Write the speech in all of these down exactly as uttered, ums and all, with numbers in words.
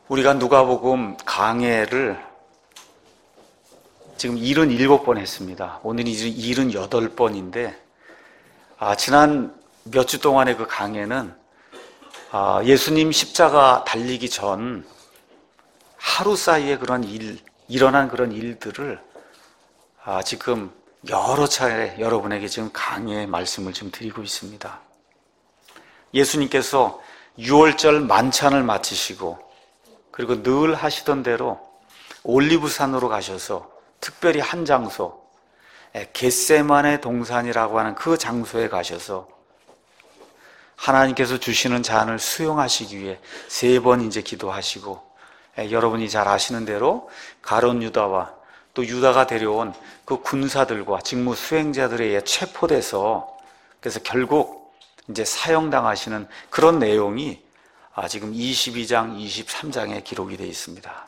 우리가 누가복음 강해를 지금 칠십칠 번 했습니다. 오늘이 이제 칠십팔 번인데 아, 지난 몇 주 동안의 그 강해는 아, 예수님 십자가 달리기 전 하루 사이에 그런 일, 일어난 그런 일들을 아, 지금 여러 차례 여러분에게 지금 강해의 말씀을 지금 드리고 있습니다. 예수님께서 유월절 만찬을 마치시고 그리고 늘 하시던 대로 올리브산으로 가셔서 특별히 한 장소, 겟세마네 동산이라고 하는 그 장소에 가셔서 하나님께서 주시는 잔을 수용하시기 위해 세 번 이제 기도하시고, 여러분이 잘 아시는 대로 가룟 유다와 또 유다가 데려온 그 군사들과 직무 수행자들에 의해 체포돼서 그래서 결국 이제 사형당하시는 그런 내용이 아, 지금 이십이 장, 이십삼 장에 기록이 되어 있습니다.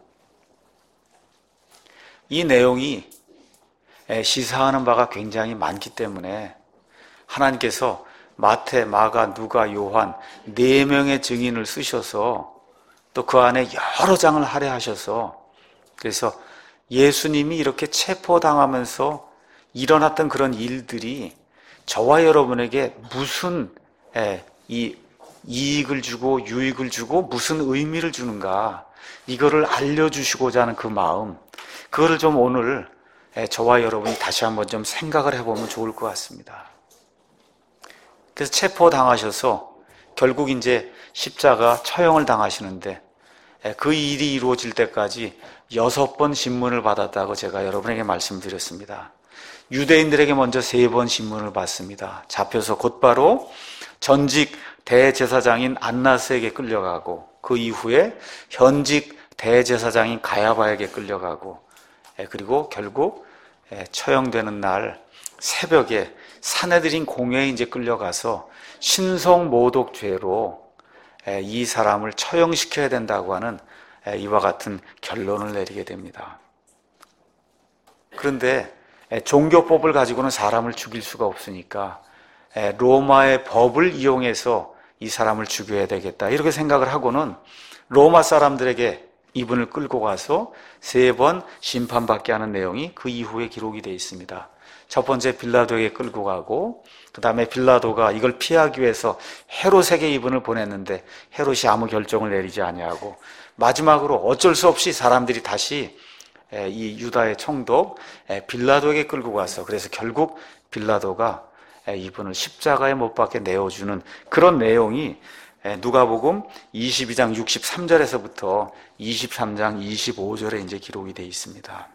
이 내용이 시사하는 바가 굉장히 많기 때문에 하나님께서 마태, 마가, 누가, 요한 네 명의 증인을 쓰셔서 또 그 안에 여러 장을 할애하셔서 그래서 예수님이 이렇게 체포당하면서 일어났던 그런 일들이 저와 여러분에게 무슨 이 이익을 주고 유익을 주고 무슨 의미를 주는가 이거를 알려주시고자 하는 그 마음, 그거를 좀 오늘 저와 여러분이 다시 한번 좀 생각을 해보면 좋을 것 같습니다. 그래서 체포당하셔서 결국 이제 십자가 처형을 당하시는데 그 일이 이루어질 때까지 여섯 번 신문을 받았다고 제가 여러분에게 말씀드렸습니다. 유대인들에게 먼저 세 번 신문을 받습니다. 잡혀서 곧바로 전직 대제사장인 안나스에게 끌려가고 그 이후에 현직 대제사장인 가야바에게 끌려가고 그리고 결국 처형되는 날 새벽에 사내들인 공회에 이제 끌려가서 신성모독죄로 이 사람을 처형시켜야 된다고 하는 이와 같은 결론을 내리게 됩니다. 그런데 종교법을 가지고는 사람을 죽일 수가 없으니까 로마의 법을 이용해서 이 사람을 죽여야 되겠다 이렇게 생각을 하고는 로마 사람들에게 이분을 끌고 가서 세 번 심판받게 하는 내용이 그 이후에 기록이 되어 있습니다. 첫 번째 빌라도에게 끌고 가고 그 다음에 빌라도가 이걸 피하기 위해서 헤롯에게 이분을 보냈는데 헤롯이 아무 결정을 내리지 아니하고 마지막으로 어쩔 수 없이 사람들이 다시 이 유다의 총독 빌라도에게 끌고 가서 그래서 결국 빌라도가 이분을 십자가에 못 박게 내어주는 그런 내용이 누가복음 이십이 장 육십삼 절에서부터 이십삼 장 이십오 절에 이제 기록이 되어 있습니다.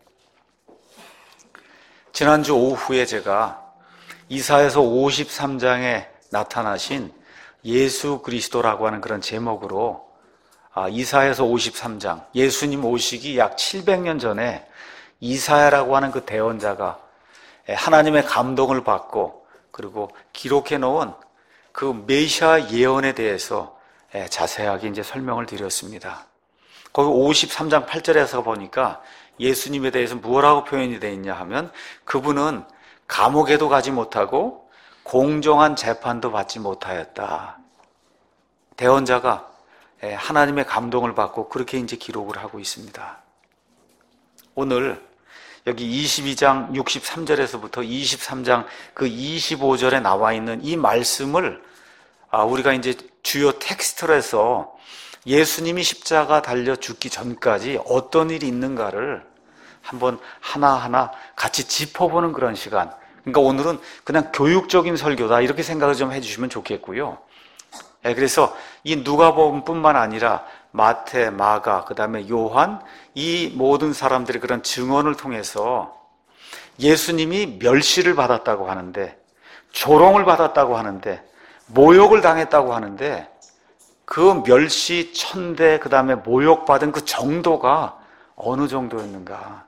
지난주 오후에 제가 이사야서 오십삼 장에 나타나신 예수 그리스도라고 하는 그런 제목으로 이사야서 오십삼 장, 예수님 오시기 약 칠백 년 전에 이사야라고 하는 그 대언자가 하나님의 감동을 받고 그리고 기록해 놓은 그 메시아 예언에 대해서 자세하게 이제 설명을 드렸습니다. 거기 오십삼 장 팔 절에서 보니까 예수님에 대해서 뭐라고 표현이 되어 있냐 하면 그분은 감옥에도 가지 못하고 공정한 재판도 받지 못하였다. 대언자가 하나님의 감동을 받고 그렇게 이제 기록을 하고 있습니다. 오늘 여기 이십이 장 육십삼 절에서부터 이십삼 장 그 이십오 절에 나와 있는 이 말씀을 우리가 이제 주요 텍스트로 해서 예수님이 십자가 달려 죽기 전까지 어떤 일이 있는가를 한번 하나하나 같이 짚어보는 그런 시간. 그러니까 오늘은 그냥 교육적인 설교다 이렇게 생각을 좀 해주시면 좋겠고요. 그래서 이 누가복음뿐만 아니라 마태, 마가, 그 다음에 요한 이 모든 사람들의 그런 증언을 통해서 예수님이 멸시를 받았다고 하는데 조롱을 받았다고 하는데 모욕을 당했다고 하는데 그 멸시, 천대, 그 다음에 모욕받은 그 정도가 어느 정도였는가?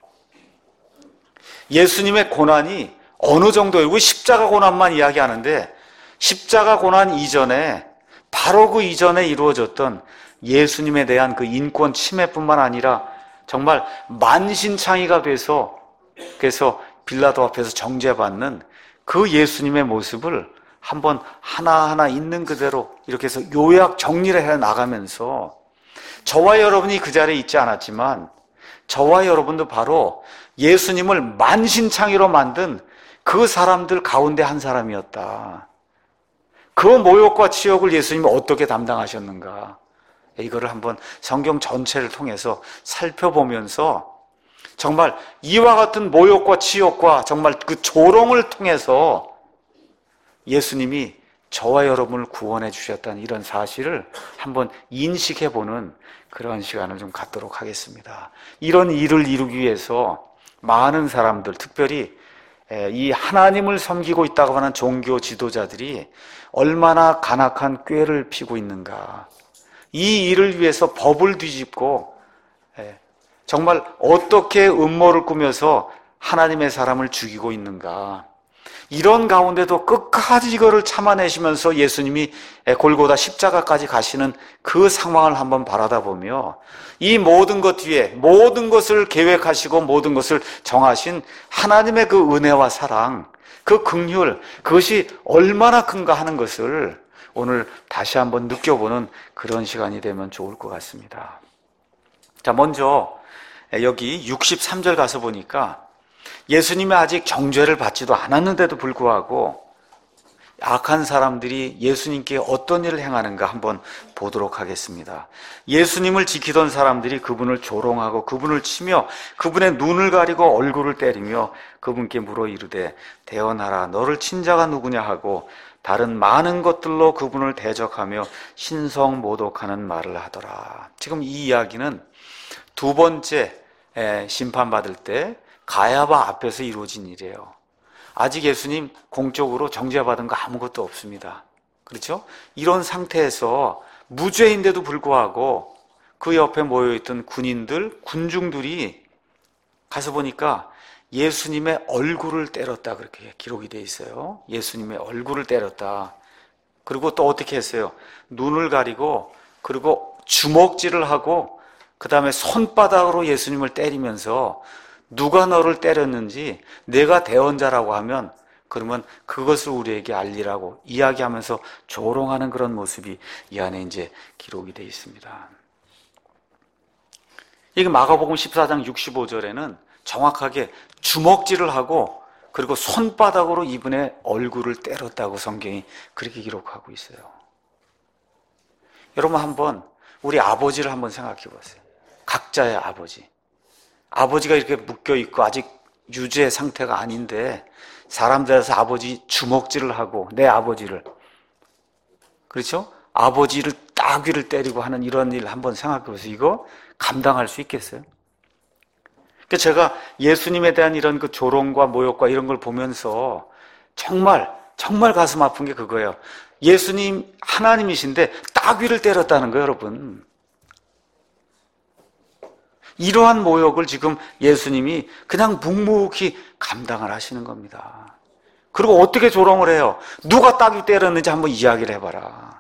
예수님의 고난이 어느 정도이고 십자가 고난만 이야기하는데 십자가 고난 이전에 바로 그 이전에 이루어졌던 예수님에 대한 그 인권 침해뿐만 아니라 정말 만신창이가 돼서 그래서 빌라도 앞에서 정죄받는 그 예수님의 모습을 한번 하나하나 있는 그대로 이렇게 해서 요약 정리를 해 나가면서 저와 여러분이 그 자리에 있지 않았지만 저와 여러분도 바로 예수님을 만신창이로 만든 그 사람들 가운데 한 사람이었다. 그 모욕과 치욕을 예수님이 어떻게 담당하셨는가, 이거를 한번 성경 전체를 통해서 살펴보면서 정말 이와 같은 모욕과 치욕과 정말 그 조롱을 통해서 예수님이 저와 여러분을 구원해 주셨다는 이런 사실을 한번 인식해보는 그런 시간을 좀 갖도록 하겠습니다. 이런 일을 이루기 위해서 많은 사람들, 특별히 이 하나님을 섬기고 있다고 하는 종교 지도자들이 얼마나 간악한 꾀를 피고 있는가, 이 일을 위해서 법을 뒤집고 정말 어떻게 음모를 꾸며서 하나님의 사람을 죽이고 있는가, 이런 가운데도 끝까지 이거를 참아내시면서 예수님이 골고다 십자가까지 가시는 그 상황을 한번 바라다 보며 이 모든 것 뒤에 모든 것을 계획하시고 모든 것을 정하신 하나님의 그 은혜와 사랑, 그 긍휼, 그것이 얼마나 큰가 하는 것을 오늘 다시 한번 느껴보는 그런 시간이 되면 좋을 것 같습니다. 자, 먼저 여기 육십삼 절 가서 보니까 예수님이 아직 정죄를 받지도 않았는데도 불구하고 악한 사람들이 예수님께 어떤 일을 행하는가 한번 보도록 하겠습니다. 예수님을 지키던 사람들이 그분을 조롱하고 그분을 치며 그분의 눈을 가리고 얼굴을 때리며 그분께 물어 이르되 대언하라, 너를 친 자가 누구냐 하고 다른 많은 것들로 그분을 대적하며 신성모독하는 말을 하더라. 지금 이 이야기는 두 번째 심판받을 때 가야바 앞에서 이루어진 일이에요. 아직 예수님 공적으로 정죄받은 거 아무것도 없습니다. 그렇죠? 이런 상태에서 무죄인데도 불구하고 그 옆에 모여있던 군인들, 군중들이 가서 보니까 예수님의 얼굴을 때렸다, 그렇게 기록이 되어 있어요. 예수님의 얼굴을 때렸다. 그리고 또 어떻게 했어요? 눈을 가리고 그리고 주먹질을 하고 그 다음에 손바닥으로 예수님을 때리면서 누가 너를 때렸는지 내가 대언자라고 하면 그러면 그것을 우리에게 알리라고 이야기하면서 조롱하는 그런 모습이 이 안에 이제 기록이 되어 있습니다. 이게 마가복음 십사 장 육십오 절에는 정확하게 주먹질을 하고 그리고 손바닥으로 이분의 얼굴을 때렸다고 성경이 그렇게 기록하고 있어요. 여러분 한번 우리 아버지를 한번 생각해 보세요. 각자의 아버지. 아버지가 이렇게 묶여있고 아직 유죄 상태가 아닌데 사람들에서 아버지 주먹질을 하고 내 아버지를, 그렇죠? 아버지를 따귀를 때리고 하는 이런 일 한번 생각해 보세요. 이거 감당할 수 있겠어요? 그러니까 제가 예수님에 대한 이런 그 조롱과 모욕과 이런 걸 보면서 정말 정말 가슴 아픈 게 그거예요. 예수님 하나님이신데 따귀를 때렸다는 거예요, 여러분. 이러한 모욕을 지금 예수님이 그냥 묵묵히 감당을 하시는 겁니다. 그리고 어떻게 조롱을 해요? 누가 따귀 때렸는지 한번 이야기를 해봐라.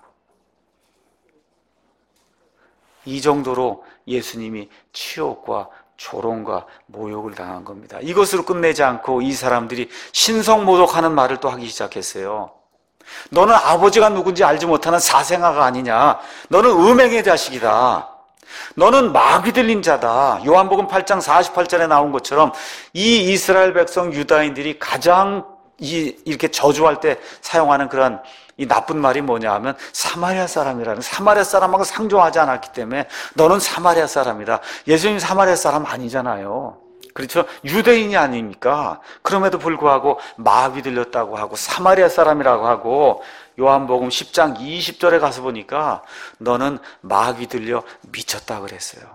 이 정도로 예수님이 치욕과 조롱과 모욕을 당한 겁니다. 이것으로 끝내지 않고 이 사람들이 신성모독하는 말을 또 하기 시작했어요. 너는 아버지가 누군지 알지 못하는 사생아가 아니냐? 너는 음행의 자식이다. 너는 마귀 들린 자다. 요한복음 팔 장 사십팔 절에 나온 것처럼 이 이스라엘 백성 유다인들이 가장 이 이렇게 저주할 때 사용하는 그런 이 나쁜 말이 뭐냐 하면 사마리아 사람이라는, 사마리아 사람하고 상종하지 않았기 때문에 너는 사마리아 사람이다. 예수님 사마리아 사람 아니잖아요. 그렇죠? 유대인이 아닙니까? 그럼에도 불구하고 마귀 들렸다고 하고 사마리아 사람이라고 하고 요한복음 십 장 이십 절에 가서 보니까 너는 마귀 들려 미쳤다 그랬어요.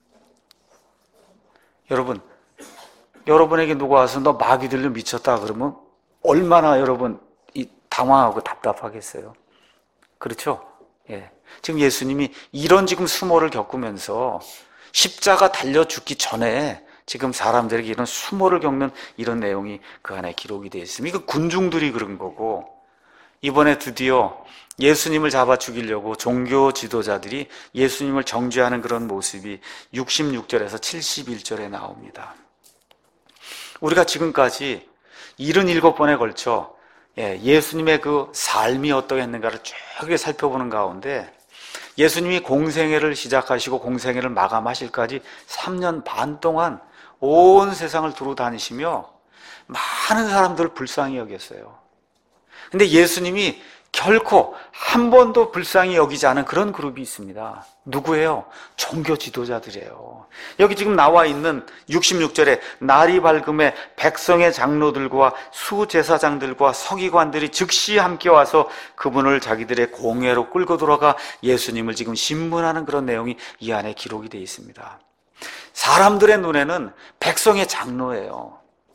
여러분, 여러분에게 누가 와서 너 마귀 들려 미쳤다 그러면 얼마나 여러분 이 당황하고 답답하겠어요. 그렇죠? 예. 지금 예수님이 이런 지금 수모를 겪으면서 십자가 달려 죽기 전에 지금 사람들에게 이런 수모를 겪는 이런 내용이 그 안에 기록이 되어 있습니다. 이거 군중들이 그런 거고, 이번에 드디어 예수님을 잡아 죽이려고 종교 지도자들이 예수님을 정죄하는 그런 모습이 육십육 절에서 칠십일 절에 나옵니다. 우리가 지금까지 칠십칠 번에 걸쳐 예수님의 그 삶이 어떠했는가를 쭉 살펴보는 가운데 예수님이 공생애를 시작하시고 공생애를 마감하실까지 삼 년 반 동안 온 세상을 두루 다니시며 많은 사람들을 불쌍히 여겼어요. 근데 예수님이 결코 한 번도 불쌍히 여기지 않은 그런 그룹이 있습니다. 누구예요? 종교 지도자들이에요. 여기 지금 나와 있는 육십육 절에 날이 밝음에 백성의 장로들과 수제사장들과 서기관들이 즉시 함께 와서 그분을 자기들의 공회로 끌고 들어가 예수님을 지금 신문하는 그런 내용이 이 안에 기록이 되어 있습니다. 사람들의 눈에는 백성의 장로예요.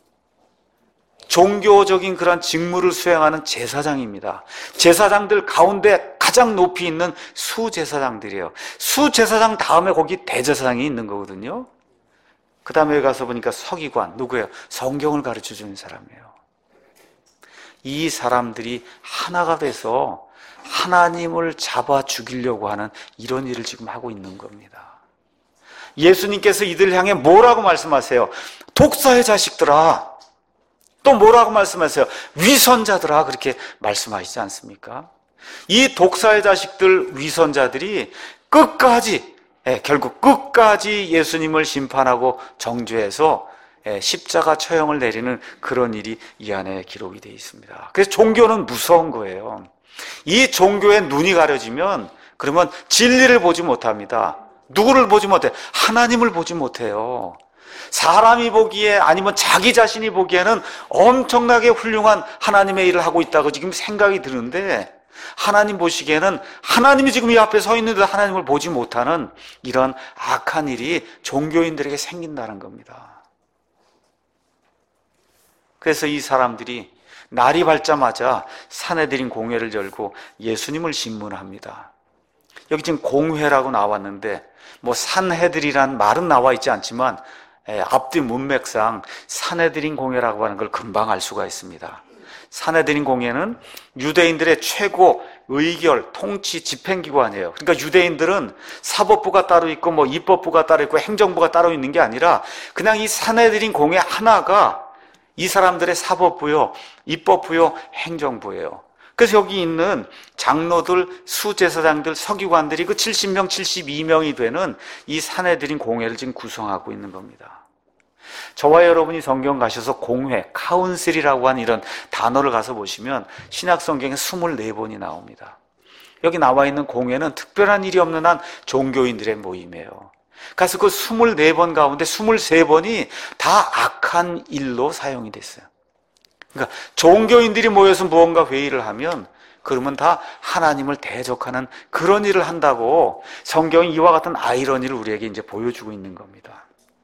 종교적인 그런 직무를 수행하는 제사장입니다. 제사장들 가운데 가장 높이 있는 수제사장들이에요. 수제사장 다음에 거기 대제사장이 있는 거거든요. 그 다음에 가서 보니까 서기관, 누구예요? 성경을 가르쳐 주는 사람이에요. 이 사람들이 하나가 돼서 하나님을 잡아 죽이려고 하는 이런 일을 지금 하고 있는 겁니다. 예수님께서 이들 향해 뭐라고 말씀하세요? 독사의 자식들아, 또 뭐라고 말씀하세요? 위선자들아, 그렇게 말씀하시지 않습니까? 이 독사의 자식들, 위선자들이 끝까지, 예, 결국 끝까지 예수님을 심판하고 정죄해서 예, 십자가 처형을 내리는 그런 일이 이 안에 기록이 되어 있습니다. 그래서 종교는 무서운 거예요. 이 종교의 눈이 가려지면 그러면 진리를 보지 못합니다. 누구를 보지 못해? 하나님을 보지 못해요. 사람이 보기에 아니면 자기 자신이 보기에는 엄청나게 훌륭한 하나님의 일을 하고 있다고 지금 생각이 드는데 하나님 보시기에는 하나님이 지금 이 앞에 서 있는데 하나님을 보지 못하는 이런 악한 일이 종교인들에게 생긴다는 겁니다. 그래서 이 사람들이 날이 밝자마자 산헤드린 공회를 열고 예수님을 신문합니다. 여기 지금 공회라고 나왔는데 뭐 산헤드리란 말은 나와 있지 않지만 예, 앞뒤 문맥상 산헤드린 공회라고 하는 걸 금방 알 수가 있습니다. 산헤드린 공회는 유대인들의 최고 의결, 통치, 집행기관이에요. 그러니까 유대인들은 사법부가 따로 있고 뭐 입법부가 따로 있고 행정부가 따로 있는 게 아니라 그냥 이 산헤드린 공회 하나가 이 사람들의 사법부요, 입법부요, 행정부예요. 그래서 여기 있는 장로들, 수제사장들, 서기관들이 그 칠십 명, 칠십이 명이 되는 이 산헤드린 공회를 지금 구성하고 있는 겁니다. 저와 여러분이 성경 가셔서 공회, 카운슬이라고 하는 이런 단어를 가서 보시면 신약 성경에 이십사 번이 나옵니다. 여기 나와 있는 공회는 특별한 일이 없는 한 종교인들의 모임이에요. 그래서 그 이십사 번 가운데 이십삼 번이 다 악한 일로 사용이 됐어요. 그러니까 종교인들이 모여서 무언가 회의를 하면 그러면 다 하나님을 대적하는 그런 일을 한다고 성경이 이와 같은 아이러니를 우리에게 이제 보여주고 있는 겁니다.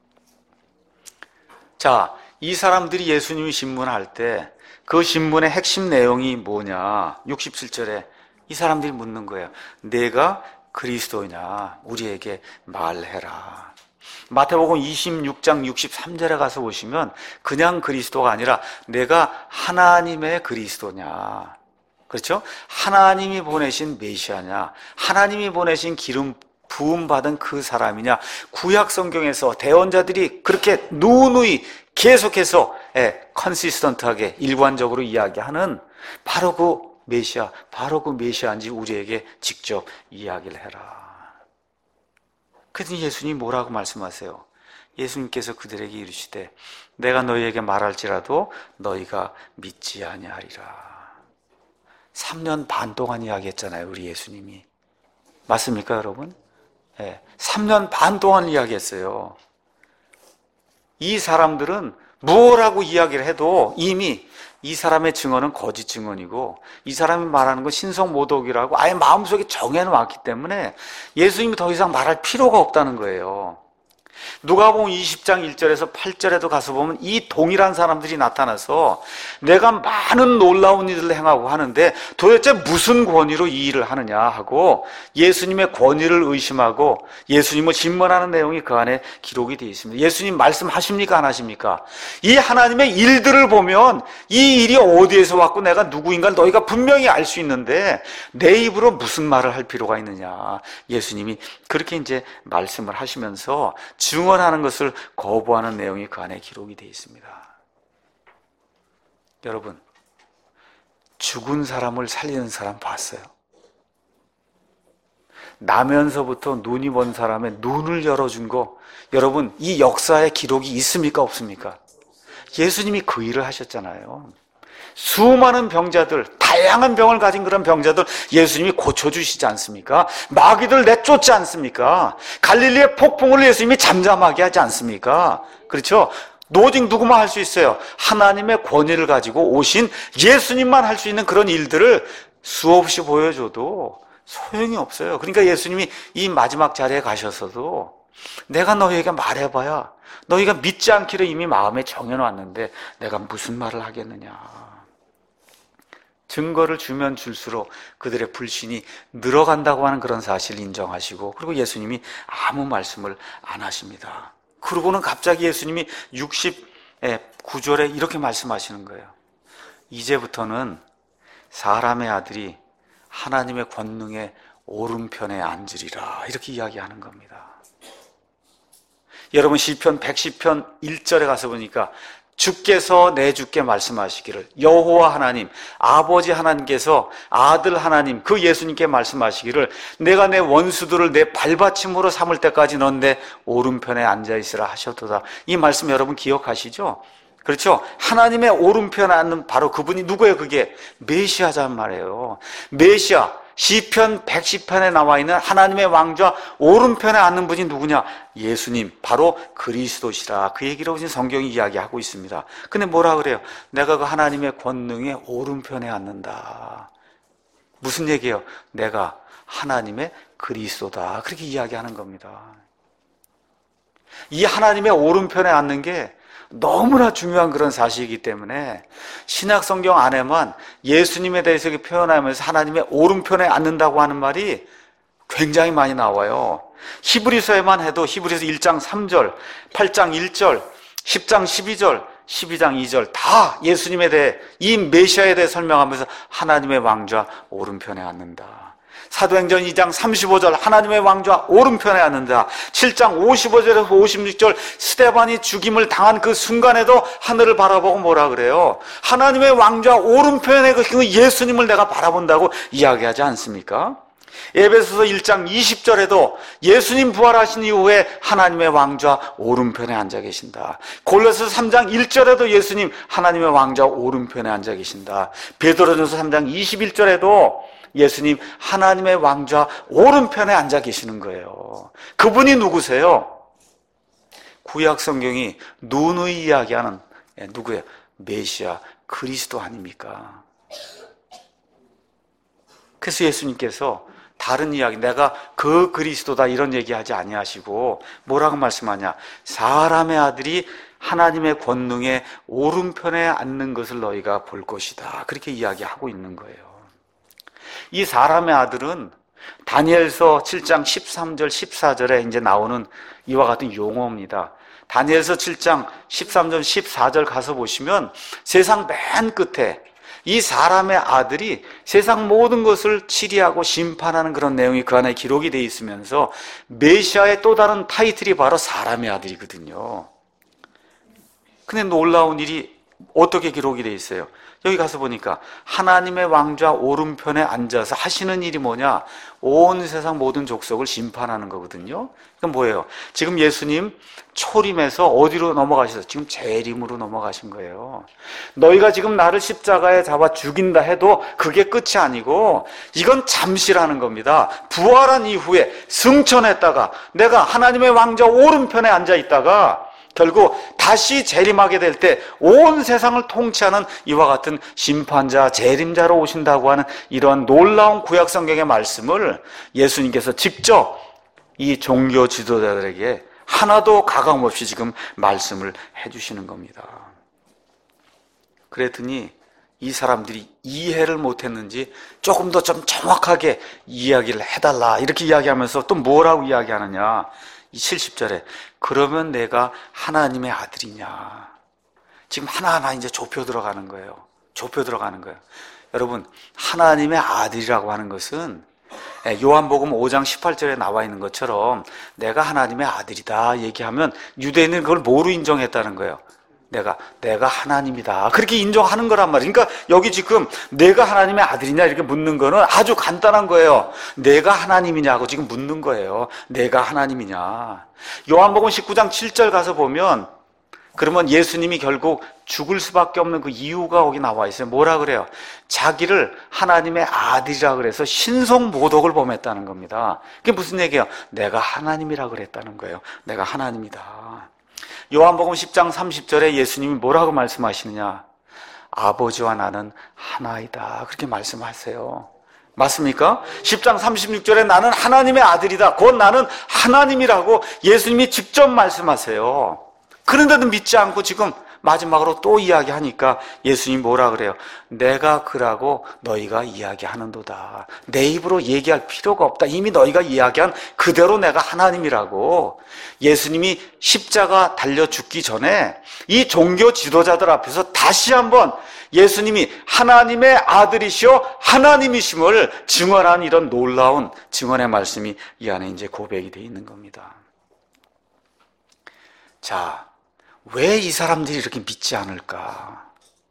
자, 이 사람들이 예수님이 신문할 때 그 신문의 핵심 내용이 뭐냐? 육십칠 절에 이 사람들이 묻는 거예요. 내가 그리스도냐? 우리에게 말해라. 마태복음 이십육 장 육십삼 절에 가서 보시면 그냥 그리스도가 아니라 내가 하나님의 그리스도냐, 그렇죠? 하나님이 보내신 메시아냐, 하나님이 보내신 기름 부음 받은 그 사람이냐. 구약 성경에서 대언자들이 그렇게 누누이 계속해서 예, 컨시스턴트하게 일관적으로 이야기하는 바로 그 메시아, 바로 그 메시아인지 우리에게 직접 이야기를 해라. 그래서 예수님이 뭐라고 말씀하세요? 예수님께서 그들에게 이르시되 내가 너희에게 말할지라도 너희가 믿지 아니하리라. 삼 년 반 동안 이야기했잖아요, 우리 예수님이. 맞습니까, 여러분? 네, 삼 년 반 동안 이야기했어요. 이 사람들은 뭐라고 이야기를 해도 이미 이 사람의 증언은 거짓 증언이고 이 사람이 말하는 건 신성모독이라고 아예 마음속에 정해놓았기 때문에 예수님이 더 이상 말할 필요가 없다는 거예요. 누가복음 이십 장 일 절에서 팔 절에도 가서 보면 이 동일한 사람들이 나타나서 내가 많은 놀라운 일을 행하고 하는데 도대체 무슨 권위로 이 일을 하느냐 하고 예수님의 권위를 의심하고 예수님을 신문하는 내용이 그 안에 기록이 되어 있습니다. 예수님 말씀하십니까 안 하십니까? 이 하나님의 일들을 보면 이 일이 어디에서 왔고 내가 누구인가를 너희가 분명히 알 수 있는데 내 입으로 무슨 말을 할 필요가 있느냐. 예수님이 그렇게 이제 말씀을 하시면서 증언하는 것을 거부하는 내용이 그 안에 기록이 되어 있습니다. 여러분, 죽은 사람을 살리는 사람 봤어요? 나면서부터 눈이 먼 사람의 눈을 열어준 거, 여러분 이 역사의 기록이 있습니까 없습니까? 예수님이 그 일을 하셨잖아요. 수많은 병자들, 다양한 병을 가진 그런 병자들 예수님이 고쳐주시지 않습니까? 마귀들 내쫓지 않습니까? 갈릴리의 폭풍을 예수님이 잠잠하게 하지 않습니까? 그렇죠? 오직 누구만 할 수 있어요? 하나님의 권위를 가지고 오신 예수님만 할 수 있는 그런 일들을 수없이 보여줘도 소용이 없어요. 그러니까 예수님이 이 마지막 자리에 가셔서도 내가 너희에게 말해봐야 너희가 믿지 않기를 이미 마음에 정해놨는데 내가 무슨 말을 하겠느냐. 증거를 주면 줄수록 그들의 불신이 늘어간다고 하는 그런 사실을 인정하시고, 그리고 예수님이 아무 말씀을 안 하십니다. 그러고는 갑자기 예수님이 육십구 절에 이렇게 말씀하시는 거예요. 이제부터는 사람의 아들이 하나님의 권능의 오른편에 앉으리라, 이렇게 이야기하는 겁니다. 여러분 시편 백십 편 일 절에 가서 보니까 주께서 내 주께 말씀하시기를, 여호와 하나님 아버지 하나님께서 아들 하나님 그 예수님께 말씀하시기를, 내가 내 원수들을 내 발받침으로 삼을 때까지 넌 내 오른편에 앉아있으라 하셨도다. 이 말씀 여러분 기억하시죠? 그렇죠? 하나님의 오른편에 앉는 바로 그분이 누구예요? 그게 메시아란 말이에요. 메시아, 시편 백십 편에 나와 있는 하나님의 왕좌 오른편에 앉는 분이 누구냐? 예수님, 바로 그리스도시라. 그 얘기를 지금 성경이 이야기하고 있습니다. 근데 뭐라 그래요? 내가 그 하나님의 권능의 오른편에 앉는다. 무슨 얘기예요? 내가 하나님의 그리스도다. 그렇게 이야기하는 겁니다. 이 하나님의 오른편에 앉는 게 너무나 중요한 그런 사실이기 때문에 신약 성경 안에만 예수님에 대해서 표현하면서 하나님의 오른편에 앉는다고 하는 말이 굉장히 많이 나와요. 히브리서에만 해도 히브리서 일 장 삼 절, 팔 장 일 절, 십 장 십이 절, 십이 장 이 절 다 예수님에 대해, 이 메시아에 대해 설명하면서 하나님의 왕좌 오른편에 앉는다. 사도행전 이 장 삼십오 절 하나님의 왕좌 오른편에 앉는다. 칠 장 오십오 절에서 오십육 절 스데반이 죽임을 당한 그 순간에도 하늘을 바라보고 뭐라 그래요? 하나님의 왕좌 오른편에 그 예수님을 내가 바라본다고 이야기하지 않습니까? 에베소서 일 장 이십 절에도 예수님 부활하신 이후에 하나님의 왕좌 오른편에 앉아 계신다. 골로새서 삼 장 일 절에도 예수님 하나님의 왕좌 오른편에 앉아 계신다. 베드로전서 삼 장 이십일 절에도 예수님 하나님의 왕좌 오른편에 앉아 계시는 거예요. 그분이 누구세요? 구약 성경이 누누이 이야기하는 누구예요? 메시아 그리스도 아닙니까? 그래서 예수님께서 다른 이야기, 내가 그 그리스도다 이런 얘기하지 아니하시고 뭐라고 말씀하냐? 사람의 아들이 하나님의 권능의 오른편에 앉는 것을 너희가 볼 것이다. 그렇게 이야기하고 있는 거예요. 이 사람의 아들은 다니엘서 칠 장 십삼 절 십사 절에 이제 나오는 이와 같은 용어입니다. 다니엘서 칠 장 십삼 절 십사 절 가서 보시면 세상 맨 끝에 이 사람의 아들이 세상 모든 것을 치리하고 심판하는 그런 내용이 그 안에 기록이 되어 있으면서 메시아의 또 다른 타이틀이 바로 사람의 아들이거든요. 근데 놀라운 일이 어떻게 기록이 되어 있어요? 여기 가서 보니까 하나님의 왕좌 오른편에 앉아서 하시는 일이 뭐냐? 온 세상 모든 족속을 심판하는 거거든요. 그럼 뭐예요? 지금 예수님 초림에서 어디로 넘어가셔서 지금 재림으로 넘어가신 거예요. 너희가 지금 나를 십자가에 잡아 죽인다 해도 그게 끝이 아니고 이건 잠시라는 겁니다. 부활한 이후에 승천했다가 내가 하나님의 왕좌 오른편에 앉아 있다가 결국 다시 재림하게 될 때 온 세상을 통치하는 이와 같은 심판자, 재림자로 오신다고 하는 이러한 놀라운 구약 성경의 말씀을 예수님께서 직접 이 종교 지도자들에게 하나도 가감 없이 지금 말씀을 해주시는 겁니다. 그랬더니 이 사람들이 이해를 못했는지 조금 더 좀 정확하게 이야기를 해달라 이렇게 이야기하면서 또 뭐라고 이야기하느냐? 이 칠십 절에 그러면 내가 하나님의 아들이냐? 지금 하나하나 이제 좁혀 들어가는 거예요. 좁혀 들어가는 거예요. 여러분, 하나님의 아들이라고 하는 것은 요한복음 오 장 십팔 절에 나와 있는 것처럼 내가 하나님의 아들이다 얘기하면 유대인은 그걸 뭐로 인정했다는 거예요? 내가 내가 하나님이다 그렇게 인정하는 거란 말이에요. 그러니까 여기 지금 내가 하나님의 아들이냐 이렇게 묻는 거는 아주 간단한 거예요. 내가 하나님이냐고 지금 묻는 거예요. 내가 하나님이냐. 요한복음 십구 장 칠 절 가서 보면 그러면 예수님이 결국 죽을 수밖에 없는 그 이유가 거기 나와 있어요. 뭐라 그래요? 자기를 하나님의 아들이라 그래서 신성 모독을 범했다는 겁니다. 그게 무슨 얘기예요? 내가 하나님이라 그랬다는 거예요. 내가 하나님이다. 요한복음 십 장 삼십 절에 예수님이 뭐라고 말씀하시느냐? 아버지와 나는 하나이다 그렇게 말씀하세요. 맞습니까? 십 장 삼십육 절에 나는 하나님의 아들이다. 곧 나는 하나님이라고 예수님이 직접 말씀하세요. 그런데도 믿지 않고 지금 마지막으로 또 이야기하니까 예수님이 뭐라 그래요? 내가 그라고 너희가 이야기하는도다. 내 입으로 얘기할 필요가 없다. 이미 너희가 이야기한 그대로 내가 하나님이라고. 예수님이 십자가 달려 죽기 전에 이 종교 지도자들 앞에서 다시 한번 예수님이 하나님의 아들이시오 하나님이심을 증언한 이런 놀라운 증언의 말씀이 이 안에 이제 고백이 되어 있는 겁니다. 자, 왜 이 사람들이 이렇게 믿지 않을까?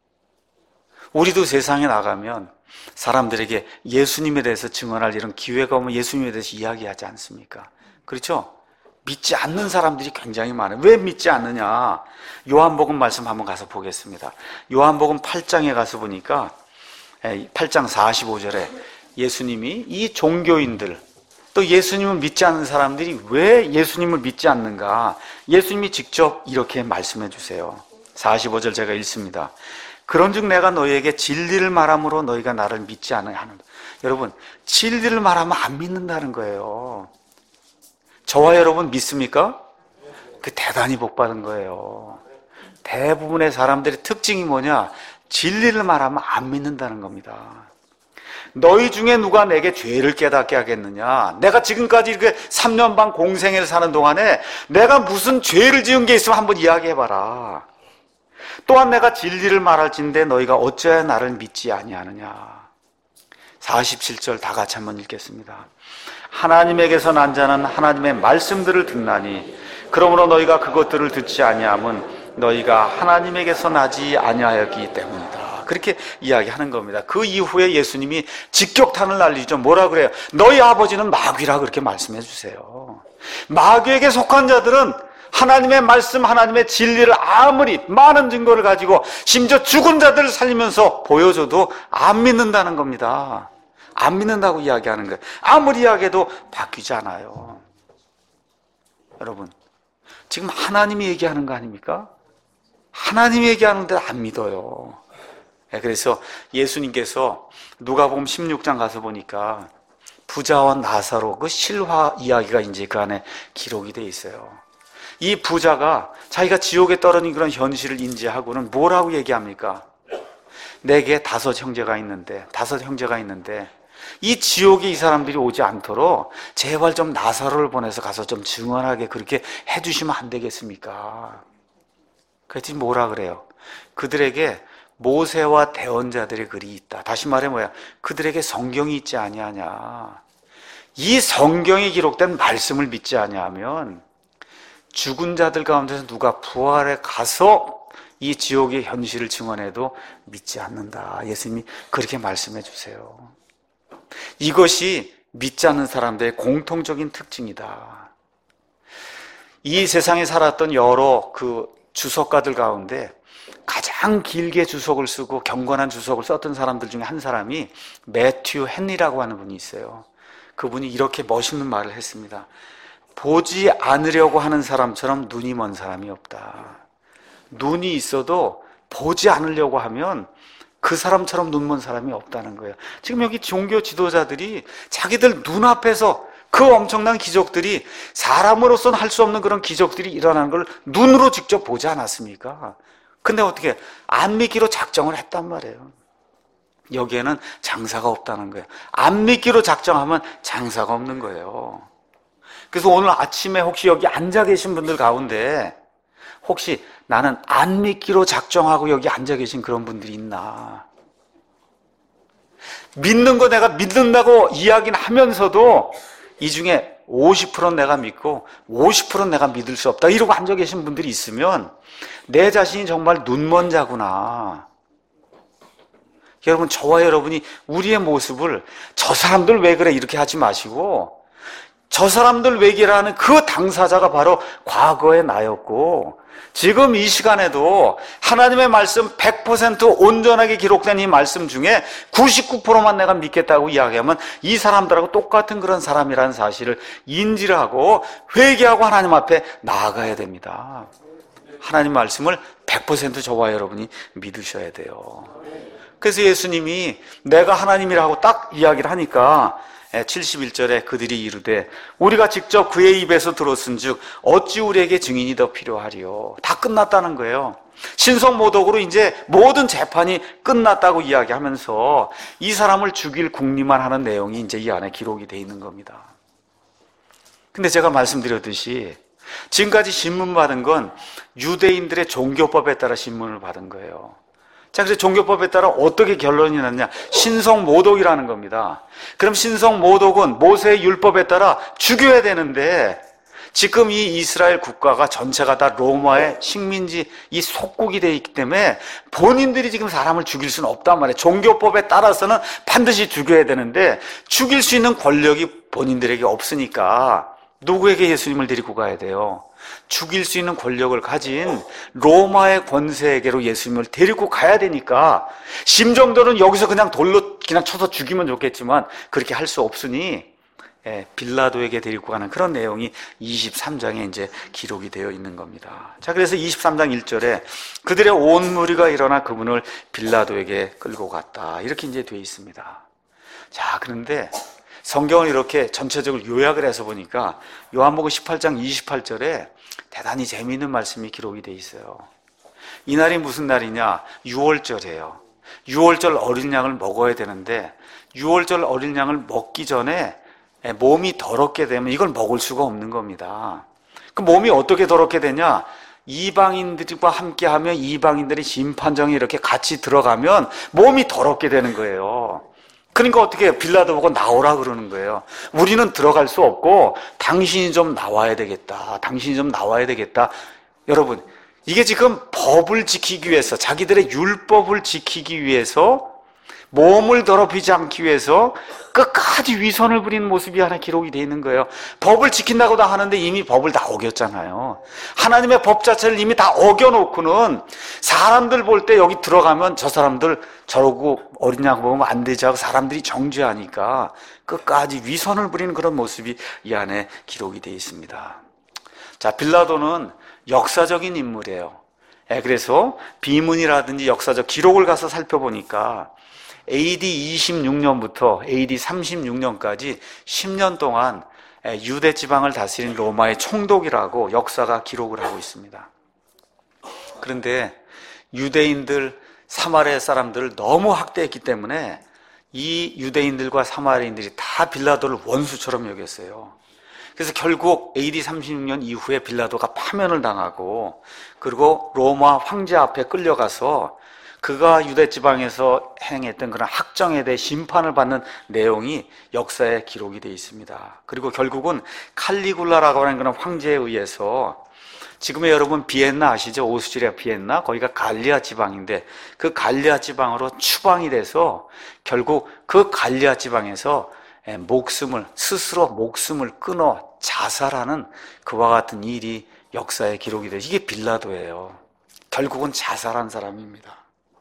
우리도 세상에 나가면 사람들에게 예수님에 대해서 증언할 이런 기회가 오면 예수님에 대해서 이야기하지 않습니까? 그렇죠? 믿지 않는 사람들이 굉장히 많아요. 왜 믿지 않느냐? 요한복음 말씀 한번 가서 보겠습니다. 요한복음 팔 장에 가서 보니까 팔 장 사십오 절에 예수님이 이 종교인들 또 예수님을 믿지 않는 사람들이 왜 예수님을 믿지 않는가? 예수님이 직접 이렇게 말씀해 주세요. 사십오 절 제가 읽습니다. 그런즉 내가 너희에게 진리를 말함으로 너희가 나를 믿지 않으냐 하는. 여러분, 진리를 말하면 안 믿는다는 거예요. 저와 여러분 믿습니까? 그 대단히 복 받은 거예요. 대부분의 사람들의 특징이 뭐냐? 진리를 말하면 안 믿는다는 겁니다. 너희 중에 누가 내게 죄를 깨닫게 하겠느냐? 내가 지금까지 이렇게 삼 년 반 공생애를 사는 동안에 내가 무슨 죄를 지은 게 있으면 한번 이야기해봐라. 또한 내가 진리를 말할진대 너희가 어찌하여 나를 믿지 아니하느냐? 사십칠 절 다 같이 한번 읽겠습니다. 하나님에게서 난 자는 하나님의 말씀들을 듣나니 그러므로 너희가 그것들을 듣지 아니함은 너희가 하나님에게서 나지 아니하였기 때문이다. 그렇게 이야기하는 겁니다. 그 이후에 예수님이 직격탄을 날리죠. 뭐라 그래요? 너희 아버지는 마귀라 그렇게 말씀해 주세요. 마귀에게 속한 자들은 하나님의 말씀, 하나님의 진리를 아무리 많은 증거를 가지고 심지어 죽은 자들을 살리면서 보여줘도 안 믿는다는 겁니다. 안 믿는다고 이야기하는 거예요. 아무리 이야기해도 바뀌지 않아요. 여러분, 지금 하나님이 얘기하는 거 아닙니까? 하나님이 얘기하는데 안 믿어요. 그래서 예수님께서 누가복음 십육 장 가서 보니까 부자와 나사로 그 실화 이야기가 이제 그 안에 기록이 돼 있어요. 이 부자가 자기가 지옥에 떨어진 그런 현실을 인지하고는 뭐라고 얘기합니까? 내게 다섯 형제가 있는데 다섯 형제가 있는데 이 지옥에 이 사람들이 오지 않도록 제발 좀 나사로를 보내서 가서 좀 증언하게 그렇게 해주시면 안 되겠습니까? 그랬더니 뭐라 그래요? 그들에게 모세와 대언자들의 글이 있다. 다시 말해 뭐야? 그들에게 성경이 있지 아니하냐? 이 성경에 기록된 말씀을 믿지 아니하면 죽은 자들 가운데서 누가 부활해 가서 이 지옥의 현실을 증언해도 믿지 않는다. 예수님이 그렇게 말씀해 주세요. 이것이 믿지 않는 사람들의 공통적인 특징이다. 이 세상에 살았던 여러 그 주석가들 가운데 가장 길게 주석을 쓰고 경건한 주석을 썼던 사람들 중에 한 사람이 매튜 헨리라고 하는 분이 있어요. 그분이 이렇게 멋있는 말을 했습니다. 보지 않으려고 하는 사람처럼 눈이 먼 사람이 없다. 눈이 있어도 보지 않으려고 하면 그 사람처럼 눈 먼 사람이 없다는 거예요. 지금 여기 종교 지도자들이 자기들 눈앞에서 그 엄청난 기적들이 사람으로서는 할 수 없는 그런 기적들이 일어나는 걸 눈으로 직접 보지 않았습니까? 근데 어떻게 안 믿기로 작정을 했단 말이에요. 여기에는 장사가 없다는 거예요. 안 믿기로 작정하면 장사가 없는 거예요. 그래서 오늘 아침에 혹시 여기 앉아 계신 분들 가운데 혹시 나는 안 믿기로 작정하고 여기 앉아 계신 그런 분들이 있나? 믿는 거 내가 믿는다고 이야기는 하면서도 이 중에 오십 퍼센트는 내가 믿고 오십 퍼센트는 내가 믿을 수 없다 이러고 앉아 계신 분들이 있으면 내 자신이 정말 눈먼 자구나. 여러분, 저와 여러분이 우리의 모습을 저 사람들 왜 그래 이렇게 하지 마시고, 저 사람들 왜기라는 그 당사자가 바로 과거의 나였고, 지금 이 시간에도 하나님의 말씀 백 퍼센트 온전하게 기록된 이 말씀 중에 구십구 퍼센트만 내가 믿겠다고 이야기하면 이 사람들하고 똑같은 그런 사람이라는 사실을 인지를 하고 회개하고 하나님 앞에 나아가야 됩니다. 하나님 말씀을 백 퍼센트 저와 여러분이 믿으셔야 돼요. 그래서 예수님이 내가 하나님이라고 딱 이야기를 하니까 칠십일 절에 그들이 이르되 우리가 직접 그의 입에서 들었은즉 어찌 우리에게 증인이 더 필요하리요. 다 끝났다는 거예요. 신성모독으로 이제 모든 재판이 끝났다고 이야기하면서 이 사람을 죽일 궁리만 하는 내용이 이제 이 안에 기록이 되어 있는 겁니다. 근데 제가 말씀드렸듯이 지금까지 신문 받은 건 유대인들의 종교법에 따라 신문을 받은 거예요. 자, 그래서 종교법에 따라 어떻게 결론이 났냐? 신성모독이라는 겁니다. 그럼 신성모독은 모세의 율법에 따라 죽여야 되는데 지금 이 이스라엘 국가가 전체가 다 로마의 식민지, 이 속국이 되어 있기 때문에 본인들이 지금 사람을 죽일 수는 없단 말이에요. 종교법에 따라서는 반드시 죽여야 되는데 죽일 수 있는 권력이 본인들에게 없으니까 누구에게 예수님을 데리고 가야 돼요? 죽일 수 있는 권력을 가진 로마의 권세에게로 예수님을 데리고 가야 되니까 심정도는 여기서 그냥 돌로 그냥 쳐서 죽이면 좋겠지만 그렇게 할 수 없으니 예, 빌라도에게 데리고 가는 그런 내용이 이십삼 장에 이제 기록이 되어 있는 겁니다. 자, 그래서 이십삼 장 일 절에 그들의 온 무리가 일어나 그분을 빌라도에게 끌고 갔다 이렇게 이제 되어 있습니다. 자, 그런데 성경을 이렇게 전체적으로 요약을 해서 보니까 요한복음 십팔 장 이십팔 절에 대단히 재미있는 말씀이 기록이 돼 있어요. 이날이 무슨 날이냐? 유월절이에요. 유월절 어린 양을 먹어야 되는데 유월절 어린 양을 먹기 전에 몸이 더럽게 되면 이걸 먹을 수가 없는 겁니다. 그 몸이 어떻게 더럽게 되냐? 이방인들과 함께하면 이방인들이 심판정에 이렇게 같이 들어가면 몸이 더럽게 되는 거예요. 그러니까 어떻게 해요? 빌라도 보고 나오라 그러는 거예요. 우리는 들어갈 수 없고 당신이 좀 나와야 되겠다. 당신이 좀 나와야 되겠다. 여러분, 이게 지금 법을 지키기 위해서, 자기들의 율법을 지키기 위해서, 몸을 더럽히지 않기 위해서 끝까지 위선을 부리는 모습이 하나 기록이 되어 있는 거예요. 법을 지킨다고 다 하는데 이미 법을 다 어겼잖아요. 하나님의 법 자체를 이미 다 어겨놓고는 사람들 볼 때 여기 들어가면 저 사람들 저러고 어린 양 보면 안 되지 하고 사람들이 정죄하니까 끝까지 위선을 부리는 그런 모습이 이 안에 기록이 되어 있습니다. 자, 빌라도는 역사적인 인물이에요. 그래서 비문이라든지 역사적 기록을 가서 살펴보니까 에이디 이십육 년부터 에이디 삼십육 년까지 십 년 동안 유대 지방을 다스린 로마의 총독이라고 역사가 기록을 하고 있습니다. 그런데 유대인들, 사마리아 사람들을 너무 학대했기 때문에 이 유대인들과 사마리아인들이 다 빌라도를 원수처럼 여겼어요. 그래서 결국 에이디 삼십육 년 이후에 빌라도가 파면을 당하고 그리고 로마 황제 앞에 끌려가서 그가 유대 지방에서 행했던 그런 학정에 대해 심판을 받는 내용이 역사에 기록이 되어 있습니다. 그리고 결국은 칼리굴라라고 하는 그런 황제에 의해서 지금의 여러분 비엔나 아시죠? 오스트리아 비엔나 거기가 갈리아 지방인데 그 갈리아 지방으로 추방이 돼서 결국 그 갈리아 지방에서 목숨을 스스로 목숨을 끊어 자살하는 그와 같은 일이 역사에 기록이 돼요. 이게 빌라도예요. 결국은 자살한 사람입니다.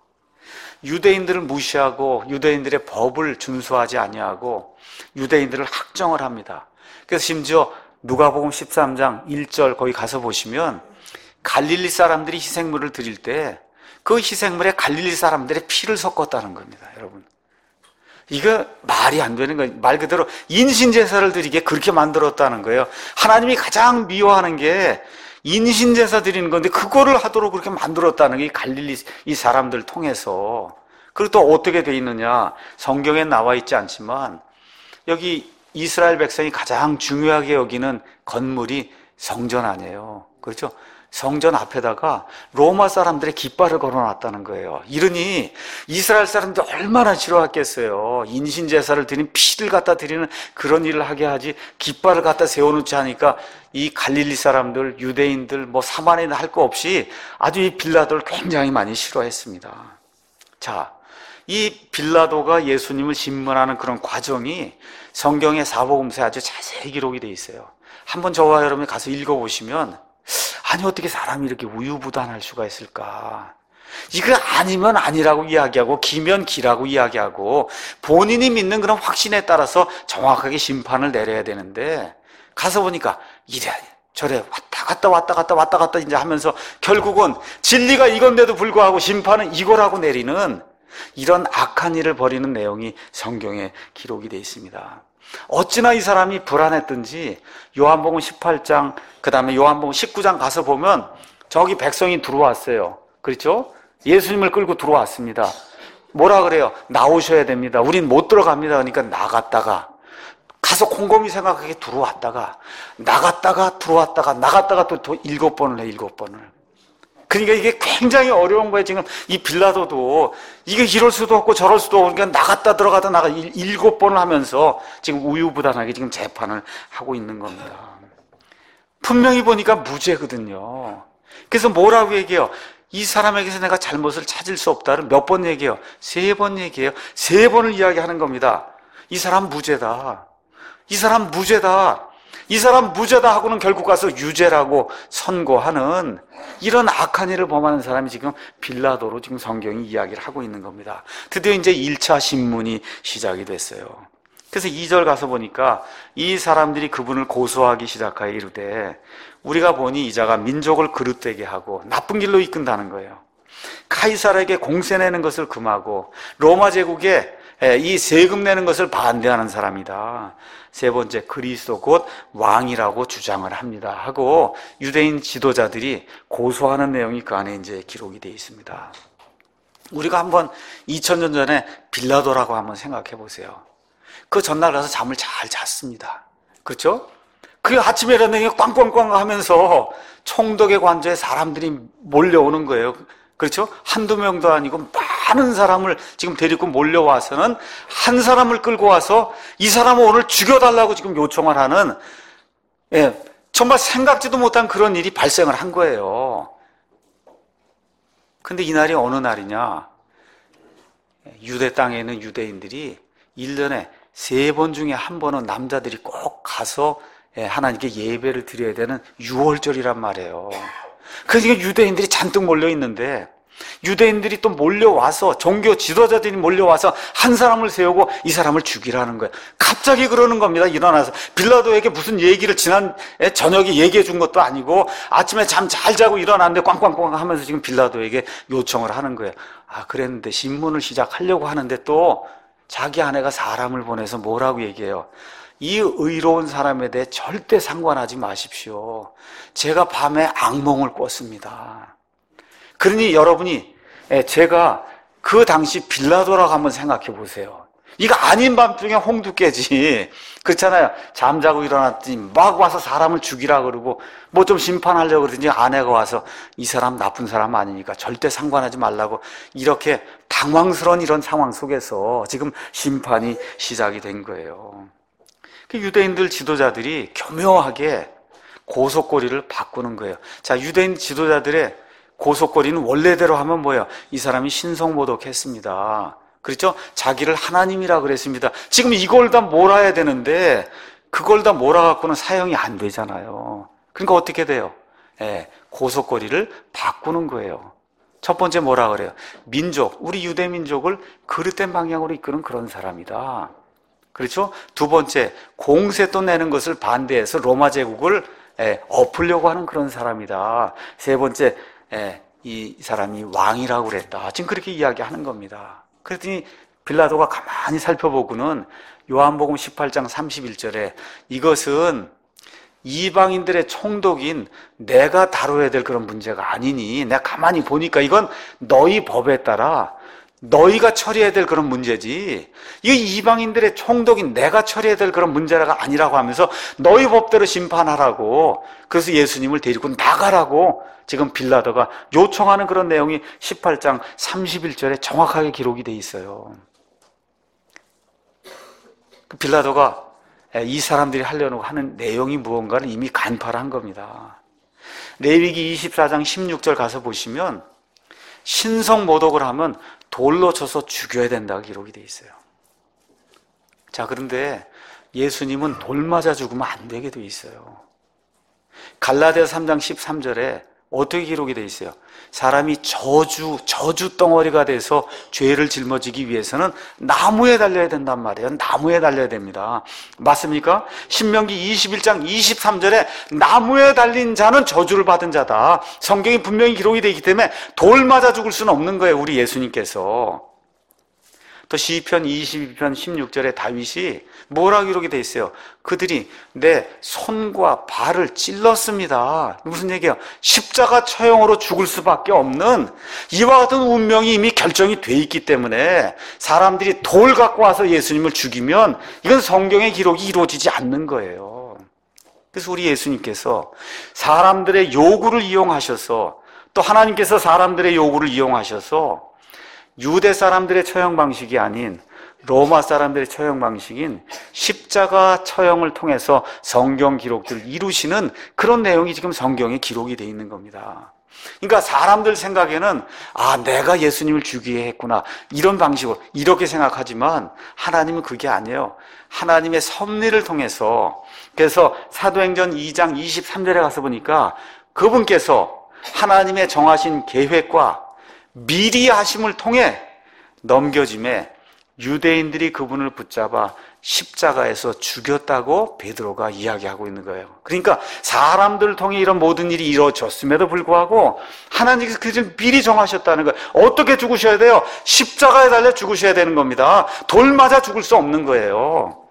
유대인들을 무시하고 유대인들의 법을 준수하지 아니하고 유대인들을 학정을 합니다. 그래서 심지어 누가복음 십삼 장 일 절 거기 가서 보시면 갈릴리 사람들이 희생물을 드릴 때 그 희생물에 갈릴리 사람들의 피를 섞었다는 겁니다. 여러분, 이거 말이 안 되는 거예요. 말 그대로 인신제사를 드리게 그렇게 만들었다는 거예요. 하나님이 가장 미워하는 게 인신제사 드리는 건데 그거를 하도록 그렇게 만들었다는 게 갈릴리 이 사람들 통해서. 그리고 또 어떻게 돼 있느냐, 성경에 나와 있지 않지만 여기 이스라엘 백성이 가장 중요하게 여기는 건물이 성전 아니에요. 그렇죠? 성전 앞에다가 로마 사람들의 깃발을 걸어놨다는 거예요. 이러니 이스라엘 사람들 얼마나 싫어했겠어요. 인신제사를 드린 피를 갖다 드리는 그런 일을 하게 하지 깃발을 갖다 세워놓지 하니까 이 갈릴리 사람들, 유대인들, 뭐 사마리아인 할 거 없이 아주 이 빌라도를 굉장히 많이 싫어했습니다. 자, 이 빌라도가 예수님을 심문하는 그런 과정이 성경의 사복음서에 아주 자세히 기록이 되어 있어요. 한번 저와 여러분이 가서 읽어보시면 아니 어떻게 사람이 이렇게 우유부단할 수가 있을까? 이거 아니면 아니라고 이야기하고 기면 기라고 이야기하고 본인이 믿는 그런 확신에 따라서 정확하게 심판을 내려야 되는데 가서 보니까 이래 저래 왔다 갔다 왔다 갔다 왔다 갔다 이제 하면서 결국은 진리가 이건데도 불구하고 심판은 이거라고 내리는 이런 악한 일을 벌이는 내용이 성경에 기록이 되어 있습니다. 어찌나 이 사람이 불안했든지 요한복음 십팔 장 그 다음에 요한복음 십구 장 가서 보면 저기 백성이 들어왔어요. 그렇죠? 예수님을 끌고 들어왔습니다. 뭐라 그래요? 나오셔야 됩니다. 우린 못 들어갑니다. 그러니까 나갔다가 가서 곰곰이 생각하게 들어왔다가 나갔다가 들어왔다가 나갔다가 또, 또 일곱 번을 해 일곱 번을. 그러니까 이게 굉장히 어려운 거예요. 지금 이 빌라도도 이게 이럴 수도 없고 저럴 수도 없고 그러니까 나갔다 들어가다 나가 일곱 번을 하면서 지금 우유부단하게 지금 재판을 하고 있는 겁니다. 분명히 보니까 무죄거든요. 그래서 뭐라고 얘기해요? 이 사람에게서 내가 잘못을 찾을 수 없다를 몇 번 얘기해요? 세 번 얘기해요. 세 번을 이야기하는 겁니다. 이 사람 무죄다. 이 사람 무죄다. 이 사람 무죄다 하고는 결국 가서 유죄라고 선고하는 이런 악한 일을 범하는 사람이 지금 빌라도로 지금 성경이 이야기를 하고 있는 겁니다. 드디어 이제 일 차 신문이 시작이 됐어요. 그래서 이 절 가서 보니까 이 사람들이 그분을 고소하기 시작하여 이르되 우리가 보니 이자가 민족을 그릇되게 하고 나쁜 길로 이끈다는 거예요. 카이사르에게 공세 내는 것을 금하고 로마 제국에 이 세금 내는 것을 반대하는 사람이다. 세 번째, 그리스도 곧 왕이라고 주장을 합니다 하고 유대인 지도자들이 고소하는 내용이 그 안에 이제 기록이 되어 있습니다. 우리가 한번 이천 년 전에 빌라도라고 한번 생각해 보세요. 그 전날 가서 잠을 잘 잤습니다. 그렇죠? 그 아침에 일어나니 꽝꽝꽝 하면서 총독의 관저에 사람들이 몰려오는 거예요. 그렇죠? 한두 명도 아니고 많은 사람을 지금 데리고 몰려와서는 한 사람을 끌고 와서 이 사람을 오늘 죽여달라고 지금 요청을 하는, 예, 정말 생각지도 못한 그런 일이 발생을 한 거예요. 근데 이날이 어느 날이냐? 유대 땅에 있는 유대인들이 일 년에 세 번 중에 한 번은 남자들이 꼭 가서 하나님께 예배를 드려야 되는 유월절이란 말이에요. 그러니까 유대인들이 잔뜩 몰려 있는데 유대인들이 또 몰려와서 종교 지도자들이 몰려와서 한 사람을 세우고 이 사람을 죽이라는 거예요. 갑자기 그러는 겁니다. 일어나서 빌라도에게 무슨 얘기를 지난 저녁에 얘기해 준 것도 아니고 아침에 잠 잘 자고 일어났는데 꽝꽝꽝 하면서 지금 빌라도에게 요청을 하는 거예요. 아, 그랬는데 신문을 시작하려고 하는데 또 자기 아내가 사람을 보내서 뭐라고 얘기해요? 이 의로운 사람에 대해 절대 상관하지 마십시오. 제가 밤에 악몽을 꿨습니다. 그러니 여러분이 제가 그 당시 빌라도라고 한번 생각해 보세요. 이거 아닌 밤중에 홍두 깨지. 그렇잖아요. 잠자고 일어났더니 막 와서 사람을 죽이라 그러고 뭐 좀 심판하려고 그러더니 아내가 와서 이 사람 나쁜 사람 아니니까 절대 상관하지 말라고 이렇게 당황스러운 이런 상황 속에서 지금 심판이 시작이 된 거예요. 유대인들 지도자들이 교묘하게 고속거리를 바꾸는 거예요. 자, 유대인 지도자들의 고속거리는 원래대로 하면 뭐예요? 이 사람이 신성모독했습니다. 그렇죠? 자기를 하나님이라 그랬습니다. 지금 이걸 다 몰아야 되는데 그걸 다 몰아갖고는 사용이 안 되잖아요. 그러니까 어떻게 돼요? 예, 고속거리를 바꾸는 거예요. 첫 번째 뭐라 그래요? 민족, 우리 유대 민족을 그릇된 방향으로 이끄는 그런 사람이다. 그렇죠? 두 번째, 공세 또 내는 것을 반대해서 로마 제국을 예, 엎으려고 하는 그런 사람이다. 세 번째, 예, 이 사람이 왕이라고 그랬다. 지금 그렇게 이야기하는 겁니다. 그랬더니 빌라도가 가만히 살펴보고는 요한복음 십팔 장 삼십일 절에 이것은 이방인들의 총독인 내가 다뤄야 될 그런 문제가 아니니 내가 가만히 보니까 이건 너희 법에 따라 너희가 처리해야 될 그런 문제지, 이게 이방인들의 총독인 내가 처리해야 될 그런 문제가 아니라고 하면서 너희 법대로 심판하라고, 그래서 예수님을 데리고 나가라고 지금 빌라도가 요청하는 그런 내용이 십팔 장 삼십일 절에 정확하게 기록이 돼 있어요. 빌라도가 이 사람들이 하려고 하는 내용이 무언가를 이미 간파를 한 겁니다. 레위기 이십사 장 십육 절 가서 보시면 신성 모독을 하면 돌로 쳐서 죽여야 된다고 기록이 돼 있어요. 자, 그런데 예수님은 돌 맞아 죽으면 안 되게 돼 있어요. 갈라디아 삼 장 십삼 절에 어떻게 기록이 돼 있어요? 사람이 저주, 저주 덩어리가 돼서 죄를 짊어지기 위해서는 나무에 달려야 된단 말이에요. 나무에 달려야 됩니다. 맞습니까? 신명기 이십일 장 이십삼 절에 나무에 달린 자는 저주를 받은 자다. 성경이 분명히 기록이 되어 있기 때문에 돌 맞아 죽을 수는 없는 거예요, 우리 예수님께서. 또 시편 이십이 편 십육 절에 다윗이 뭐라고 기록이 되어 있어요? 그들이 내 손과 발을 찔렀습니다. 무슨 얘기예요? 십자가 처형으로 죽을 수밖에 없는 이와 같은 운명이 이미 결정이 돼 있기 때문에 사람들이 돌 갖고 와서 예수님을 죽이면 이건 성경의 기록이 이루어지지 않는 거예요. 그래서 우리 예수님께서 사람들의 요구를 이용하셔서, 또 하나님께서 사람들의 요구를 이용하셔서 유대 사람들의 처형 방식이 아닌 로마 사람들의 처형 방식인 십자가 처형을 통해서 성경 기록들을 이루시는 그런 내용이 지금 성경에 기록이 되어 있는 겁니다. 그러니까 사람들 생각에는 아, 내가 예수님을 죽이게 했구나, 이런 방식으로 이렇게 생각하지만 하나님은 그게 아니에요. 하나님의 섭리를 통해서, 그래서 사도행전 이 장 이십삼 절에 가서 보니까 그분께서 하나님의 정하신 계획과 미리 하심을 통해 넘겨짐에 유대인들이 그분을 붙잡아 십자가에서 죽였다고 베드로가 이야기하고 있는 거예요. 그러니까 사람들을 통해 이런 모든 일이 이루어졌음에도 불구하고 하나님께서 그 미리 정하셨다는 거예요. 어떻게 죽으셔야 돼요? 십자가에 달려 죽으셔야 되는 겁니다. 돌 맞아 죽을 수 없는 거예요.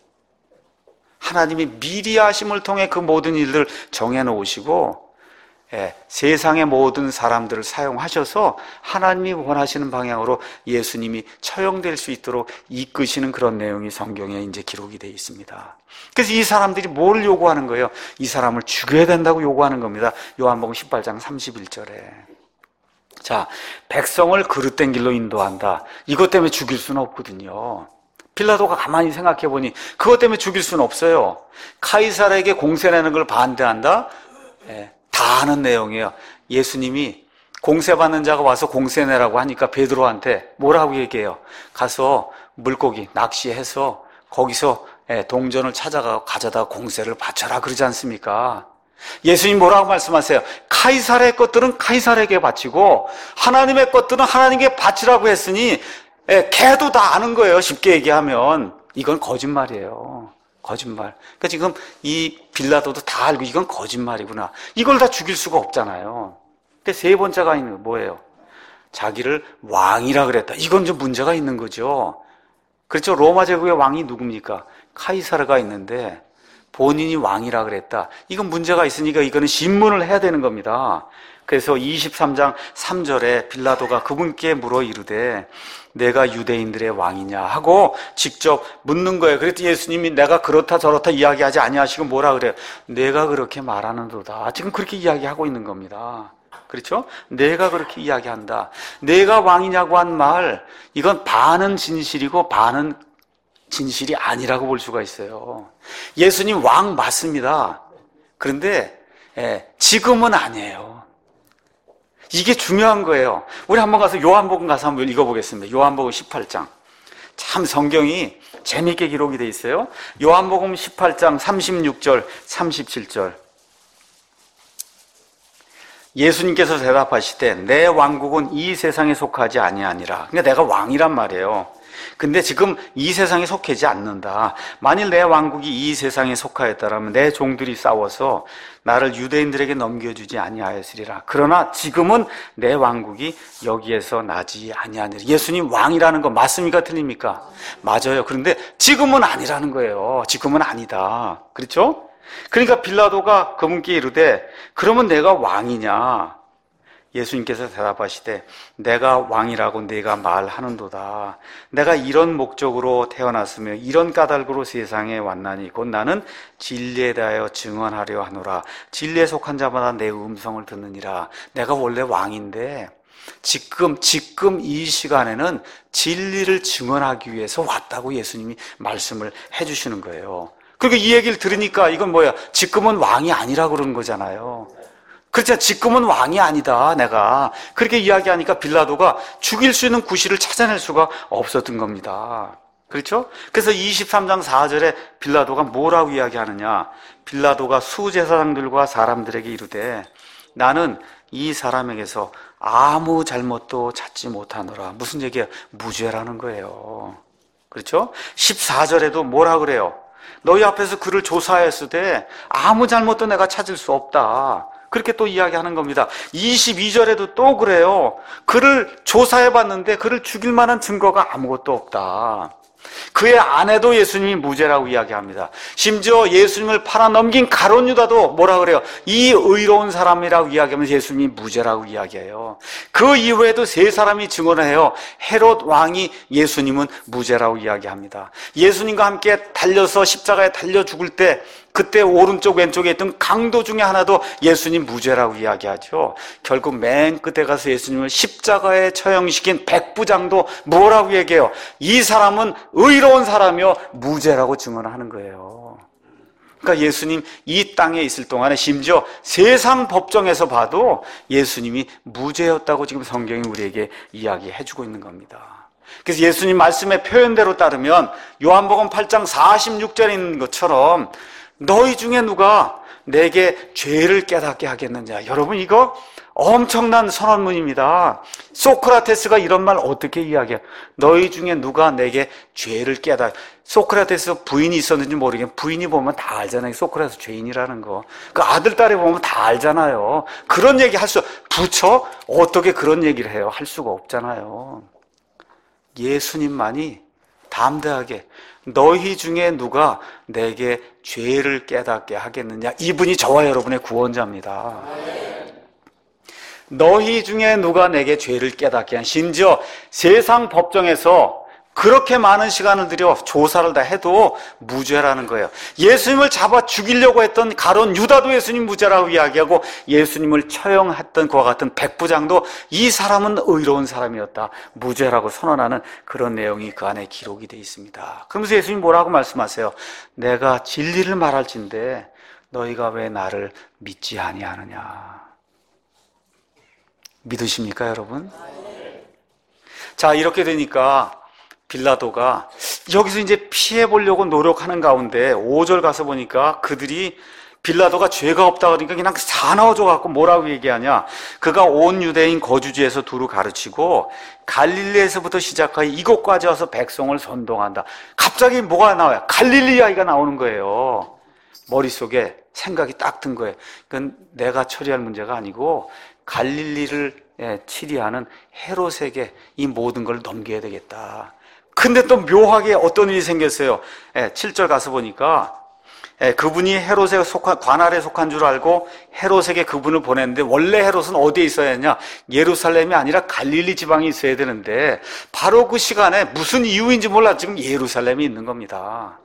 하나님이 미리 하심을 통해 그 모든 일들을 정해놓으시고, 예, 세상의 모든 사람들을 사용하셔서 하나님이 원하시는 방향으로 예수님이 처형될 수 있도록 이끄시는 그런 내용이 성경에 이제 기록이 되어 있습니다. 그래서 이 사람들이 뭘 요구하는 거예요? 이 사람을 죽여야 된다고 요구하는 겁니다. 요한복음 십팔 장 삼십일 절에. 자, 백성을 그릇된 길로 인도한다. 이것 때문에 죽일 수는 없거든요. 빌라도가 가만히 생각해 보니 그것 때문에 죽일 수는 없어요. 카이사르에게 공세 내는 걸 반대한다? 예. 다 아는 내용이에요. 예수님이 공세받는 자가 와서 공세 내라고 하니까 베드로한테 뭐라고 얘기해요? 가서 물고기 낚시해서 거기서 동전을 찾아가 가져다가 공세를 바쳐라, 그러지 않습니까? 예수님 뭐라고 말씀하세요? 카이사르의 것들은 카이사르에게 바치고 하나님의 것들은 하나님께 바치라고 했으니, 걔도 다 아는 거예요. 쉽게 얘기하면 이건 거짓말이에요. 거짓말. 그러니까 지금 이 빌라도도 다 알고 이건 거짓말이구나. 이걸 다 죽일 수가 없잖아요. 근데 세 번째가 있는 거 뭐예요? 자기를 왕이라 그랬다. 이건 좀 문제가 있는 거죠. 그렇죠. 로마 제국의 왕이 누굽니까? 카이사르가 있는데 본인이 왕이라 그랬다. 이건 문제가 있으니까 이거는 신문을 해야 되는 겁니다. 그래서 이십삼 장 삼 절에 빌라도가 그분께 물어 이르되 내가 유대인들의 왕이냐 하고 직접 묻는 거예요. 그랬더니 예수님이 내가 그렇다 저렇다 이야기하지 아니하시고 뭐라 그래요? 내가 그렇게 말하는도다. 지금 그렇게 이야기하고 있는 겁니다. 그렇죠? 내가 그렇게 이야기한다. 내가 왕이냐고 한 말, 이건 반은 진실이고 반은 진실이 아니라고 볼 수가 있어요. 예수님 왕 맞습니다. 그런데 예, 지금은 아니에요. 이게 중요한 거예요. 우리 한번 가서 요한복음 가서 한번 읽어보겠습니다. 요한복음 십팔 장. 참 성경이 재미있게 기록이 되어 있어요. 요한복음 십팔 장 삼십육 절, 삼십칠 절. 예수님께서 대답하시되 내 왕국은 이 세상에 속하지 아니하니라. 그러니까 내가 왕이란 말이에요. 근데 지금 이 세상에 속하지 않는다. 만일 내 왕국이 이 세상에 속하였다면 내 종들이 싸워서 나를 유대인들에게 넘겨주지 아니하였으리라. 그러나 지금은 내 왕국이 여기에서 나지 아니하니라. 예수님 왕이라는 거 맞습니까? 틀립니까? 맞아요. 그런데 지금은 아니라는 거예요. 지금은 아니다. 그렇죠? 그러니까 빌라도가 그분께 이르되 그러면 내가 왕이냐? 예수님께서 대답하시되 내가 왕이라고 네가 말하는도다. 내가 이런 목적으로 태어났으며 이런 까닭으로 세상에 왔나니 곧 나는 진리에 대하여 증언하려 하노라. 진리에 속한 자마다 내 음성을 듣느니라. 내가 원래 왕인데 지금 지금 이 시간에는 진리를 증언하기 위해서 왔다고 예수님이 말씀을 해주시는 거예요. 그리고 이 얘기를 들으니까 이건 뭐야? 지금은 왕이 아니라 그러는 거잖아요. 그렇죠. 지금은 왕이 아니다 내가. 그렇게 이야기하니까 빌라도가 죽일 수 있는 구실을 찾아낼 수가 없었던 겁니다. 그렇죠? 그래서 이십삼 장 사 절에 빌라도가 뭐라고 이야기하느냐. 빌라도가 수제사장들과 사람들에게 이르되 나는 이 사람에게서 아무 잘못도 찾지 못하노라. 무슨 얘기야? 무죄라는 거예요. 그렇죠? 십사 절에도 뭐라 그래요? 너희 앞에서 그를 조사했을 때 아무 잘못도 내가 찾을 수 없다. 그렇게 또 이야기하는 겁니다. 이십이 절에도 또 그래요. 그를 조사해봤는데 그를 죽일 만한 증거가 아무것도 없다. 그의 아내도 예수님이 무죄라고 이야기합니다. 심지어 예수님을 팔아넘긴 가룟 유다도 뭐라 그래요? 이 의로운 사람이라고 이야기하면서 예수님이 무죄라고 이야기해요. 그 이후에도 세 사람이 증언을 해요. 헤롯 왕이 예수님은 무죄라고 이야기합니다. 예수님과 함께 달려서 십자가에 달려 죽을 때 그때 오른쪽 왼쪽에 있던 강도 중에 하나도 예수님 무죄라고 이야기하죠. 결국 맨 끝에 가서 예수님을 십자가에 처형시킨 백부장도 뭐라고 얘기해요? 이 사람은 의로운 사람이요 무죄라고 증언을 하는 거예요. 그러니까 예수님 이 땅에 있을 동안에 심지어 세상 법정에서 봐도 예수님이 무죄였다고 지금 성경이 우리에게 이야기해주고 있는 겁니다. 그래서 예수님 말씀의 표현대로 따르면 요한복음 팔 장 사십육 절에 있는 것처럼 너희 중에 누가 내게 죄를 깨닫게 하겠느냐. 여러분 이거 엄청난 선언문입니다. 소크라테스가 이런 말 어떻게 이야기해요? 너희 중에 누가 내게 죄를 깨닫. 소크라테스 부인이 있었는지 모르겠는데 부인이 보면 다 알잖아요. 소크라테스 죄인이라는 거. 그 아들 딸이 보면 다 알잖아요. 그런 얘기 할 수, 부처 어떻게 그런 얘기를 해요? 할 수가 없잖아요. 예수님만이 담대하게 너희 중에 누가 내게 죄를 깨닫게 하겠느냐. 이분이 저와 여러분의 구원자입니다. 너희 중에 누가 내게 죄를 깨닫게 한. 심지어 세상 법정에서 그렇게 많은 시간을 들여 조사를 다 해도 무죄라는 거예요. 예수님을 잡아 죽이려고 했던 가룟 유다도 예수님 무죄라고 이야기하고 예수님을 처형했던 그와 같은 백부장도 이 사람은 의로운 사람이었다 무죄라고 선언하는 그런 내용이 그 안에 기록이 되어 있습니다. 그러면서 예수님 뭐라고 말씀하세요? 내가 진리를 말할진대 너희가 왜 나를 믿지 아니하느냐. 믿으십니까 여러분? 자, 이렇게 되니까 빌라도가 여기서 이제 피해보려고 노력하는 가운데 오 절 가서 보니까 그들이 빌라도가 죄가 없다 그러니까 그냥 사나워져 갖고 뭐라고 얘기하냐. 그가 온 유대인 거주지에서 두루 가르치고 갈릴리에서부터 시작하여 이곳까지 와서 백성을 선동한다. 갑자기 뭐가 나와요? 갈릴리 이야기가 나오는 거예요. 머릿속에 생각이 딱 든 거예요. 그건 내가 처리할 문제가 아니고 갈릴리를 치리하는 헤롯에게 이 모든 걸 넘겨야 되겠다. 근데 또 묘하게 어떤 일이 생겼어요. 칠 절 가서 보니까 그분이 헤롯에 속한, 관할에 속한 줄 알고 헤롯에게 그분을 보냈는데 원래 헤롯은 어디에 있어야 했냐? 예루살렘이 아니라 갈릴리 지방에 있어야 되는데 바로 그 시간에 무슨 이유인지 몰라 지금 예루살렘에 있는 겁니다.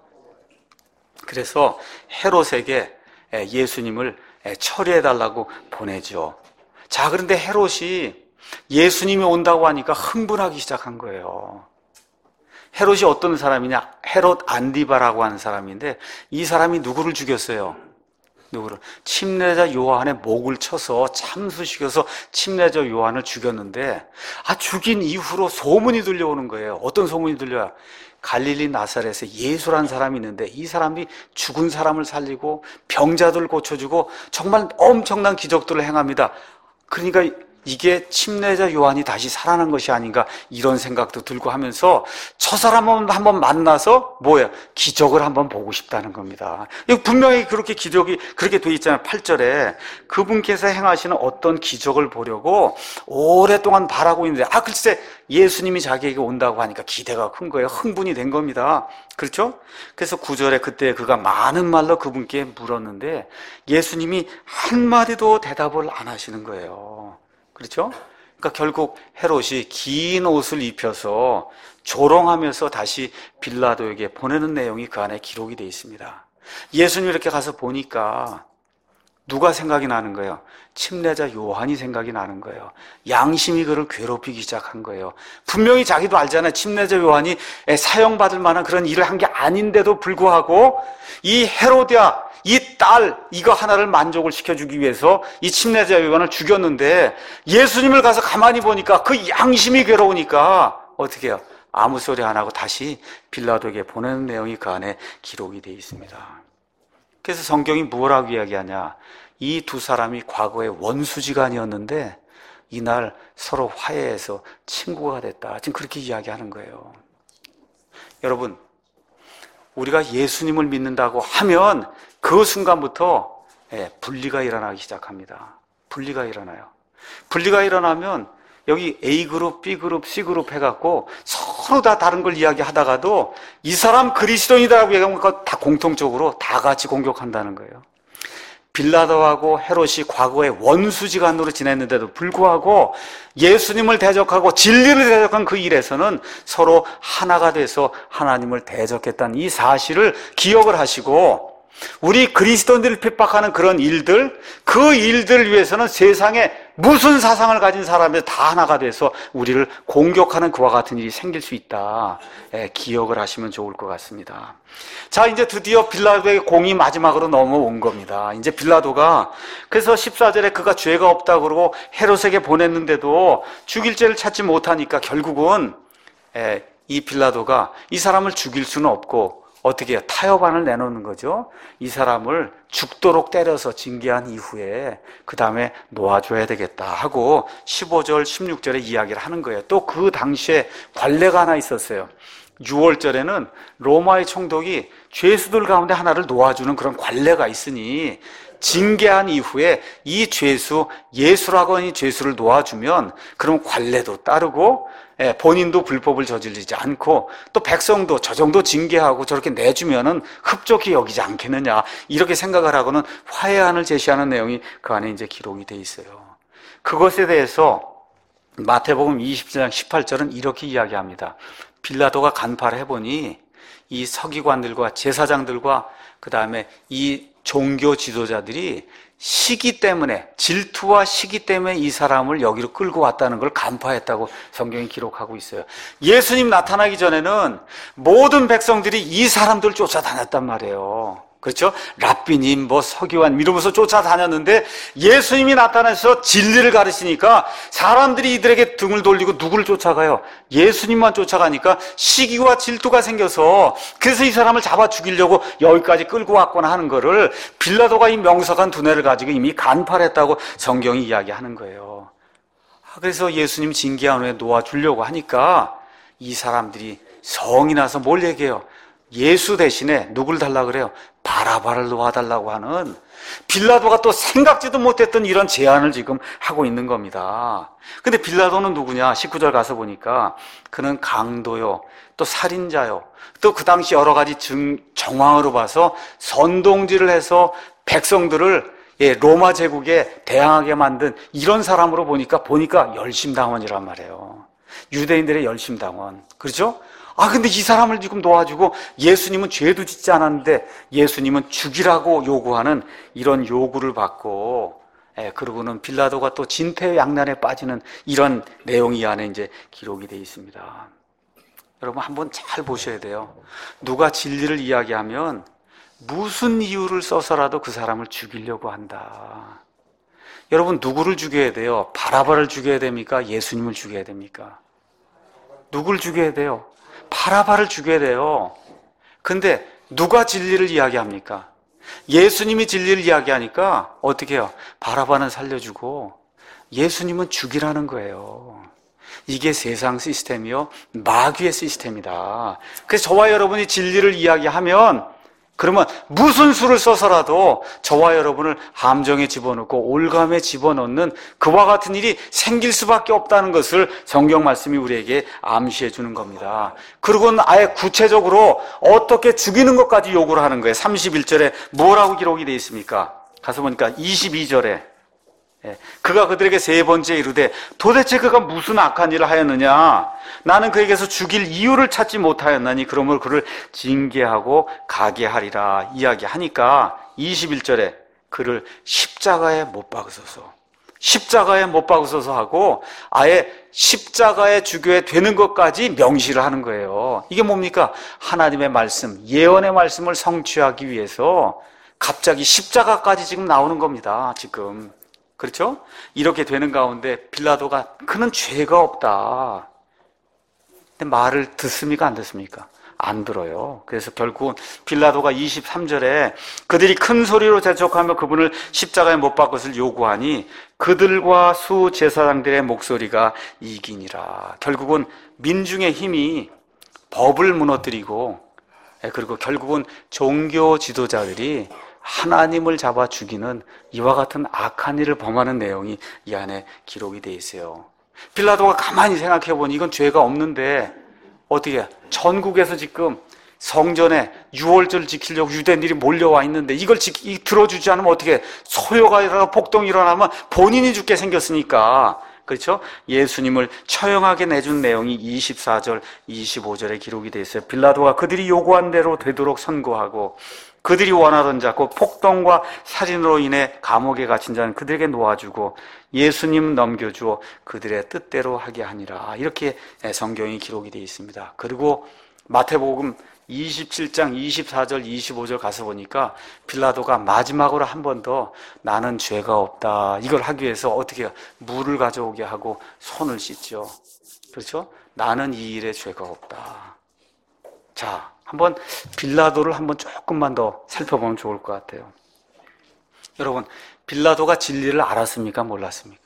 그래서 헤롯에게 예수님을 처리해달라고 보내죠. 자, 그런데 헤롯이 예수님이 온다고 하니까 흥분하기 시작한 거예요. 헤롯이 어떤 사람이냐? 헤롯 안디바라고 하는 사람인데 이 사람이 누구를 죽였어요? 누구를? 침례자 요한의 목을 쳐서 참수시켜서 침례자 요한을 죽였는데 아 죽인 이후로 소문이 들려오는 거예요. 어떤 소문이 들려요? 갈릴리 나사렛에 예수라는 사람이 있는데 이 사람이 죽은 사람을 살리고 병자들 고쳐주고 정말 엄청난 기적들을 행합니다. 그러니까 이게 침례자 요한이 다시 살아난 것이 아닌가 이런 생각도 들고 하면서 저 사람을 한번 만나서 뭐예요? 기적을 한번 보고 싶다는 겁니다. 이거 분명히 그렇게 기적이 그렇게 돼 있잖아요. 팔 절에 그분께서 행하시는 어떤 기적을 보려고 오랫동안 바라고 있는데 아 글쎄 예수님이 자기에게 온다고 하니까 기대가 큰 거예요. 흥분이 된 겁니다. 그렇죠? 그래서 구 절에 그때 그가 많은 말로 그분께 물었는데 예수님이 한마디도 대답을 안 하시는 거예요. 그렇죠? 그러니까 결국 헤롯이 긴 옷을 입혀서 조롱하면서 다시 빌라도에게 보내는 내용이 그 안에 기록이 되어 있습니다. 예수님 이렇게 가서 보니까 누가 생각이 나는 거예요? 침례자 요한이 생각이 나는 거예요. 양심이 그를 괴롭히기 시작한 거예요. 분명히 자기도 알잖아요. 침례자 요한이 사형받을 만한 그런 일을 한 게 아닌데도 불구하고 이 헤로디아, 이 딸, 이거 하나를 만족을 시켜주기 위해서 이 침례자 요한을 죽였는데 예수님을 가서 가만히 보니까 그 양심이 괴로우니까 어떻게 해요? 아무 소리 안 하고 다시 빌라도에게 보내는 내용이 그 안에 기록이 되어 있습니다. 그래서 성경이 뭐라고 이야기하냐? 이 두 사람이 과거에 원수지간이었는데 이날 서로 화해해서 친구가 됐다. 지금 그렇게 이야기하는 거예요. 여러분, 우리가 예수님을 믿는다고 하면 그 순간부터 분리가 일어나기 시작합니다. 분리가 일어나요. 분리가 일어나면 여기 A그룹, B그룹, C그룹 해갖고 서로 다 다른 걸 이야기하다가도 이 사람 그리스도인이라고 얘기하면 다 공통적으로 다 같이 공격한다는 거예요. 빌라도하고 헤롯이 과거에 원수지간으로 지냈는데도 불구하고 예수님을 대적하고 진리를 대적한 그 일에서는 서로 하나가 돼서 하나님을 대적했다는 이 사실을 기억을 하시고 우리 그리스도인들을 핍박하는 그런 일들, 그 일들을 위해서는 세상에 무슨 사상을 가진 사람들 다 하나가 돼서 우리를 공격하는 그와 같은 일이 생길 수 있다. 예, 기억을 하시면 좋을 것 같습니다. 자, 이제 드디어 빌라도의 공이 마지막으로 넘어온 겁니다. 이제 빌라도가 그래서 십사 절에 그가 죄가 없다고 그러고 헤롯에게 보냈는데도 죽일 죄를 찾지 못하니까 결국은 예, 이 빌라도가 이 사람을 죽일 수는 없고 어떻게 해요? 타협안을 내놓는 거죠. 이 사람을 죽도록 때려서 징계한 이후에 그 다음에 놓아줘야 되겠다 하고 십오 절, 십육 절에 이야기를 하는 거예요. 또 그 당시에 관례가 하나 있었어요. 유월절에는 로마의 총독이 죄수들 가운데 하나를 놓아주는 그런 관례가 있으니 징계한 이후에 이 죄수, 예수라고 하는 이 죄수를 놓아주면 그럼 관례도 따르고 본인도 불법을 저지르지 않고 또 백성도 저 정도 징계하고 저렇게 내주면은 흡족히 여기지 않겠느냐 이렇게 생각을 하고는 화해안을 제시하는 내용이 그 안에 이제 기록이 돼 있어요. 그것에 대해서 마태복음 이십 장 십팔 절은 이렇게 이야기합니다. 빌라도가 간파를 해보니 이 서기관들과 제사장들과 그 다음에 이 종교 지도자들이 시기 때문에, 질투와 시기 때문에 이 사람을 여기로 끌고 왔다는 걸 간파했다고 성경이 기록하고 있어요. 예수님 나타나기 전에는 모든 백성들이 이 사람들을 쫓아다녔단 말이에요. 그렇죠? 랍비님, 뭐 서기관 이러면서 쫓아다녔는데 예수님이 나타나서 진리를 가르치니까 사람들이 이들에게 등을 돌리고 누구를 쫓아가요? 예수님만 쫓아가니까 시기와 질투가 생겨서 그래서 이 사람을 잡아 죽이려고 여기까지 끌고 왔거나 하는 거를 빌라도가 이 명석한 두뇌를 가지고 이미 간파를 했다고 성경이 이야기하는 거예요. 그래서 예수님 징계한 후에 놓아주려고 하니까 이 사람들이 성이 나서 뭘 얘기해요? 예수 대신에 누굴 달라고 그래요? 바라바를 놓아달라고 하는 빌라도가 또 생각지도 못했던 이런 제안을 지금 하고 있는 겁니다. 근데 빌라도는 누구냐? 십구 절 가서 보니까 그는 강도요, 또 살인자요, 또 그 당시 여러 가지 증, 정황으로 봐서 선동질을 해서 백성들을 예, 로마 제국에 대항하게 만든 이런 사람으로 보니까 보니까 열심당원이란 말이에요. 유대인들의 열심당원. 그렇죠? 아, 근데 이 사람을 지금 놓아주고 예수님은 죄도 짓지 않았는데 예수님은 죽이라고 요구하는 이런 요구를 받고, 예, 그러고는 빌라도가 또 진퇴양난에 빠지는 이런 내용이 이 안에 이제 기록이 되어 있습니다. 여러분 한번 잘 보셔야 돼요. 누가 진리를 이야기하면 무슨 이유를 써서라도 그 사람을 죽이려고 한다. 여러분 누구를 죽여야 돼요? 바라바를 죽여야 됩니까? 예수님을 죽여야 됩니까? 누굴 죽여야 돼요? 바라바를 죽여야 돼요. 근데 누가 진리를 이야기합니까? 예수님이 진리를 이야기하니까 어떻게 해요? 바라바는 살려주고 예수님은 죽이라는 거예요. 이게 세상 시스템이요, 마귀의 시스템이다. 그래서 저와 여러분이 진리를 이야기하면 그러면 무슨 수를 써서라도 저와 여러분을 함정에 집어넣고 올감에 집어넣는 그와 같은 일이 생길 수밖에 없다는 것을 성경 말씀이 우리에게 암시해 주는 겁니다. 그리고는 아예 구체적으로 어떻게 죽이는 것까지 요구를 하는 거예요. 삼십일 절에 뭐라고 기록이 되어 있습니까? 가서 보니까 이십이 절에 예, 그가 그들에게 세 번째 이르되 도대체 그가 무슨 악한 일을 하였느냐? 나는 그에게서 죽일 이유를 찾지 못하였나니 그러므로 그를 징계하고 가게 하리라 이야기하니까 이십일 절에 그를 십자가에 못 박으소서, 십자가에 못 박으소서 하고 아예 십자가에 죽여야 되는 것까지 명시를 하는 거예요. 이게 뭡니까? 하나님의 말씀, 예언의 말씀을 성취하기 위해서 갑자기 십자가까지 지금 나오는 겁니다. 지금. 그렇죠? 이렇게 되는 가운데 빌라도가 그는 죄가 없다. 근데 말을 듣습니까? 안 듣습니까? 안 들어요. 그래서 결국은 빌라도가 이십삼 절에 그들이 큰 소리로 재촉하며 그분을 십자가에 못 박것을 요구하니 그들과 수 제사장들의 목소리가 이기니라. 결국은 민중의 힘이 법을 무너뜨리고, 그리고 결국은 종교 지도자들이 하나님을 잡아 죽이는 이와 같은 악한 일을 범하는 내용이 이 안에 기록이 되어 있어요. 빌라도가 가만히 생각해 보니 이건 죄가 없는데 어떻게 전국에서 지금 성전에 유월절 지키려고 유대인들이 몰려와 있는데 이걸 지키, 들어주지 않으면 어떻게, 소요가 일어나고 폭동이 일어나면 본인이 죽게 생겼으니까, 그렇죠? 예수님을 처형하게 내준 내용이 이십사 절, 이십오 절에 기록이 되어 있어요. 빌라도가 그들이 요구한 대로 되도록 선고하고 그들이 원하던 자, 곧 폭동과 살인으로 인해 감옥에 갇힌 자는 그들에게 놓아주고 예수님 넘겨주어 그들의 뜻대로 하게 하니라. 이렇게 성경이 기록이 되어 있습니다. 그리고 마태복음 이십칠 장 이십사 절 이십오 절 가서 보니까 빌라도가 마지막으로 한 번 더 나는 죄가 없다 이걸 하기 위해서 어떻게 해요? 물을 가져오게 하고 손을 씻죠. 그렇죠? 나는 이 일에 죄가 없다. 자, 한번 빌라도를 한번 조금만 더 살펴보면 좋을 것 같아요. 여러분, 빌라도가 진리를 알았습니까? 몰랐습니까?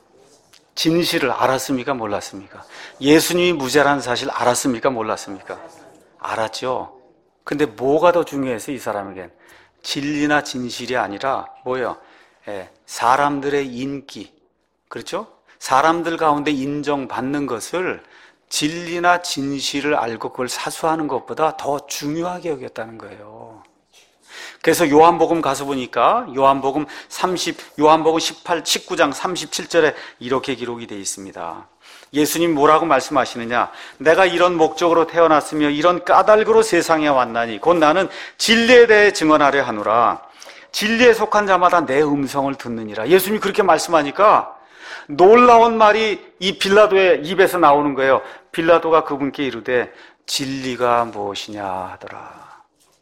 진실을 알았습니까? 몰랐습니까? 예수님이 무죄라는 사실 알았습니까? 몰랐습니까? 알았죠. 근데 뭐가 더 중요해서 이 사람에겐 진리나 진실이 아니라 뭐예요? 예, 사람들의 인기, 그렇죠? 사람들 가운데 인정받는 것을 진리나 진실을 알고 그걸 사수하는 것보다 더 중요하게 여겼다는 거예요. 그래서 요한복음 가서 보니까 요한복음 삼십, 요한복음 십팔, 십구 장 삼십칠 절에 이렇게 기록이 되어 있습니다. 예수님 뭐라고 말씀하시느냐? 내가 이런 목적으로 태어났으며 이런 까닭으로 세상에 왔나니 곧 나는 진리에 대해 증언하려 하노라. 진리에 속한 자마다 내 음성을 듣느니라. 예수님이 그렇게 말씀하니까 놀라운 말이 이 빌라도의 입에서 나오는 거예요. 빌라도가 그분께 이르되 진리가 무엇이냐 하더라.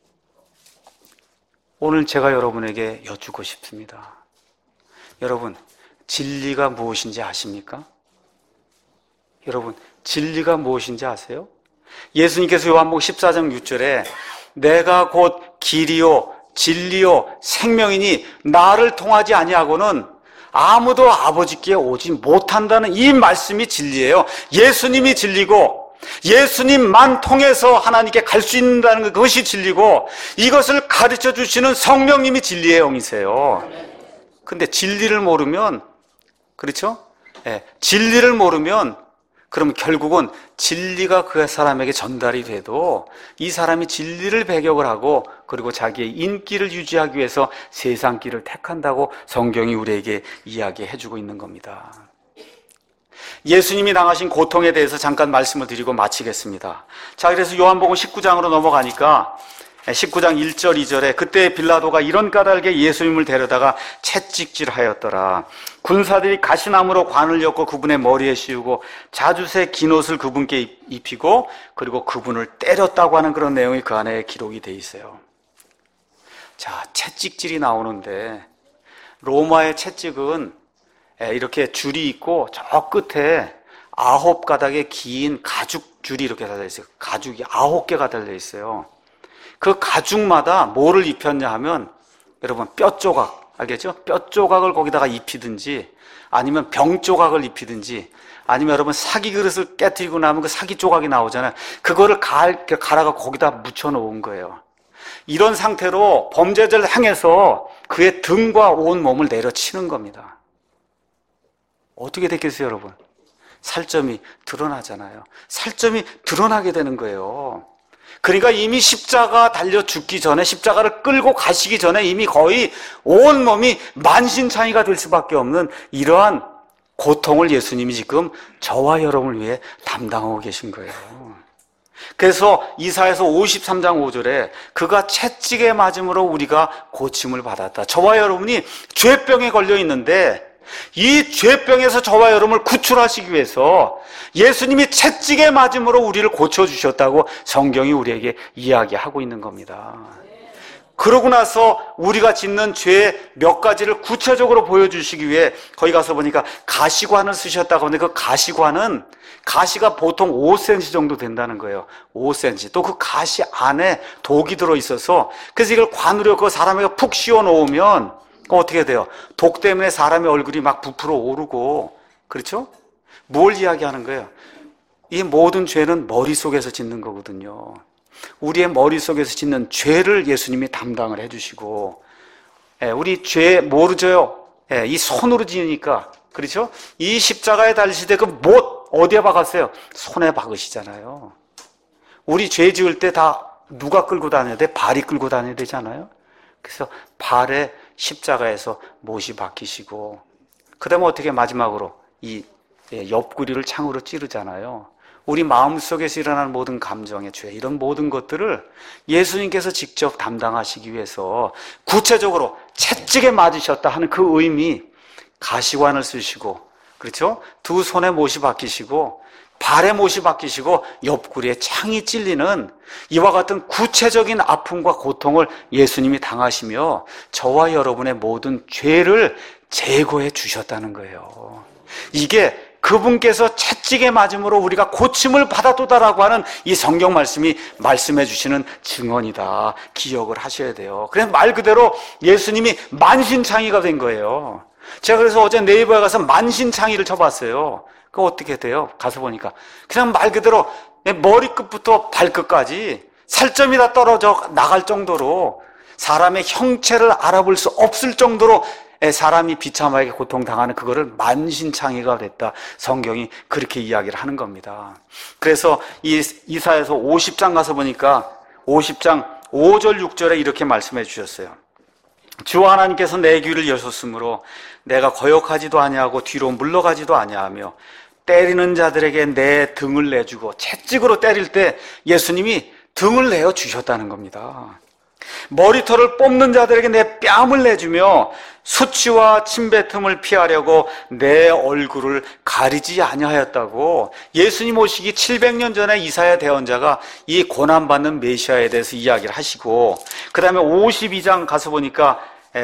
오늘 제가 여러분에게 여쭙고 싶습니다. 여러분, 진리가 무엇인지 아십니까? 여러분, 진리가 무엇인지 아세요? 예수님께서 요한복음 십사 장 육 절에 내가 곧 길이요 진리요 생명이니 나를 통하지 아니하고는 아무도 아버지께 오지 못한다는 이 말씀이 진리예요. 예수님이 진리고 예수님만 통해서 하나님께 갈 수 있다는 것이 진리고 이것을 가르쳐 주시는 성령님이 진리의 영이세요. 근데 진리를 모르면, 그렇죠? 네, 진리를 모르면 그럼 결국은 진리가 그 사람에게 전달이 돼도 이 사람이 진리를 배격을 하고 그리고 자기의 인기를 유지하기 위해서 세상 길을 택한다고 성경이 우리에게 이야기해주고 있는 겁니다. 예수님이 당하신 고통에 대해서 잠깐 말씀을 드리고 마치겠습니다. 자, 그래서 요한복음 십구 장으로 넘어가니까 십구 장 일 절 이 절에 그때 빌라도가 이런 까닭에 예수님을 데려다가 채찍질하였더라. 군사들이 가시나무로 관을 엮고 그분의 머리에 씌우고 자주새 긴 옷을 그분께 입히고 그리고 그분을 때렸다고 하는 그런 내용이 그 안에 기록이 돼 있어요. 자, 채찍질이 나오는데 로마의 채찍은 이렇게 줄이 있고 저 끝에 아홉 가닥의 긴 가죽 줄이 이렇게 달려 있어요. 가죽이 아홉 개가 달려 있어요. 그 가죽마다 뭐를 입혔냐 하면 여러분 뼈 조각, 알겠죠? 뼈 조각을 거기다가 입히든지 아니면 병 조각을 입히든지 아니면 여러분 사기 그릇을 깨뜨리고 나면 그 사기 조각이 나오잖아요. 그거를 갈, 갈아가 거기다 묻혀 놓은 거예요. 이런 상태로 범죄자를 향해서 그의 등과 온 몸을 내려치는 겁니다. 어떻게 됐겠어요, 여러분? 살점이 드러나잖아요. 살점이 드러나게 되는 거예요. 그러니까 이미 십자가 달려 죽기 전에, 십자가를 끌고 가시기 전에 이미 거의 온몸이 만신창이가 될 수밖에 없는 이러한 고통을 예수님이 지금 저와 여러분을 위해 담당하고 계신 거예요. 그래서 이사야서 오십삼 장 오 절에 그가 채찍에 맞음으로 우리가 고침을 받았다. 저와 여러분이 죄병에 걸려 있는데 이 죄병에서 저와 여러분을 구출하시기 위해서 예수님이 채찍에 맞음으로 우리를 고쳐주셨다고 성경이 우리에게 이야기하고 있는 겁니다. 그러고 나서 우리가 짓는 죄 몇 가지를 구체적으로 보여주시기 위해 거기 가서 보니까 가시관을 쓰셨다고 하는데 그 가시관은 가시가 보통 오 센티미터 정도 된다는 거예요. 오 센티미터. 또 그 가시 안에 독이 들어있어서 그래서 이걸 관으로 그 사람에게 푹 씌워 놓으면 어떻게 돼요? 독 때문에 사람의 얼굴이 막 부풀어 오르고, 그렇죠? 뭘 이야기하는 거예요? 이 모든 죄는 머릿속에서 짓는 거거든요. 우리의 머릿속에서 짓는 죄를 예수님이 담당을 해주시고, 예, 우리 죄 모르죠? 예, 이 손으로 지으니까, 그렇죠? 이 십자가에 달리실 때 그 못 어디에 박았어요? 손에 박으시잖아요. 우리 죄 지을 때 다 누가 끌고 다녀야 돼? 발이 끌고 다녀야 되잖아요. 그래서 발에 십자가에서 못이 박히시고, 그 다음에 어떻게 마지막으로 이 옆구리를 창으로 찌르잖아요. 우리 마음속에서 일어나는 모든 감정의 죄, 이런 모든 것들을 예수님께서 직접 담당하시기 위해서 구체적으로 채찍에 맞으셨다 하는 그 의미, 가시관을 쓰시고, 그렇죠? 두 손에 못이 박히시고 발에 못이 박히시고 옆구리에 창이 찔리는 이와 같은 구체적인 아픔과 고통을 예수님이 당하시며 저와 여러분의 모든 죄를 제거해 주셨다는 거예요. 이게 그분께서 채찍에 맞음으로 우리가 고침을 받았도다라고 하는 이 성경 말씀이 말씀해 주시는 증언이다. 기억을 하셔야 돼요. 그래서 말 그대로 예수님이 만신창이가 된 거예요. 제가 그래서 어제 네이버에 가서 만신창이를 쳐봤어요. 그거 어떻게 돼요? 가서 보니까 그냥 말 그대로 머리끝부터 발끝까지 살점이 다 떨어져 나갈 정도로 사람의 형체를 알아볼 수 없을 정도로 사람이 비참하게 고통당하는 그거를 만신창이가 됐다. 성경이 그렇게 이야기를 하는 겁니다. 그래서 이 이사야서 오십 장 가서 보니까 오십 장 오 절 육 절에 이렇게 말씀해 주셨어요. 주 하나님께서 내 귀를 여셨으므로 내가 거역하지도 아니하고 뒤로 물러가지도 아니하며 때리는 자들에게 내 등을 내주고, 채찍으로 때릴 때 예수님이 등을 내어 주셨다는 겁니다. 머리털을 뽑는 자들에게 내 뺨을 내주며 수치와 침뱉음을 피하려고 내 얼굴을 가리지 아니하였다고 예수님 오시기 칠백 년 전에 이사야 대언자가 이 고난받는 메시아에 대해서 이야기를 하시고, 그 다음에 오십이 장 가서 보니까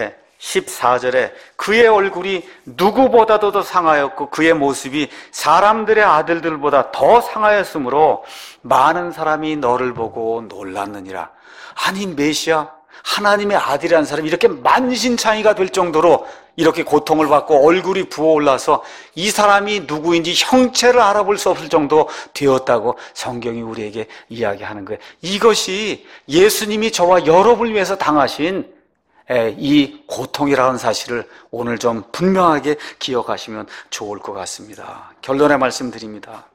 십사 절에 그의 얼굴이 누구보다도 더 상하였고 그의 모습이 사람들의 아들들보다 더 상하였으므로 많은 사람이 너를 보고 놀랐느니라. 아니 메시아 하나님의 아들이라는 사람이 이렇게 만신창이가 될 정도로 이렇게 고통을 받고 얼굴이 부어올라서 이 사람이 누구인지 형체를 알아볼 수 없을 정도 되었다고 성경이 우리에게 이야기하는 거예요. 이것이 예수님이 저와 여러분을 위해서 당하신 이 고통이라는 사실을 오늘 좀 분명하게 기억하시면 좋을 것 같습니다. 결론의 말씀드립니다.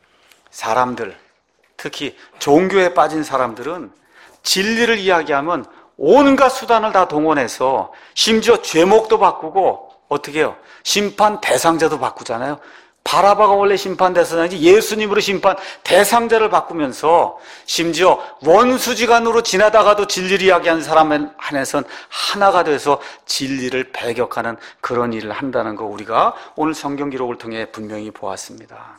사람들, 특히 종교에 빠진 사람들은 진리를 이야기하면 온갖 수단을 다 동원해서 심지어 죄목도 바꾸고 어떻게 해요? 심판 대상자도 바꾸잖아요. 바라바가 원래 심판 대상자인지 예수님으로 심판 대상자를 바꾸면서 심지어 원수지간으로 지나다가도 진리를 이야기하는 사람 안에선 하나가 돼서 진리를 배격하는 그런 일을 한다는 거 우리가 오늘 성경 기록을 통해 분명히 보았습니다.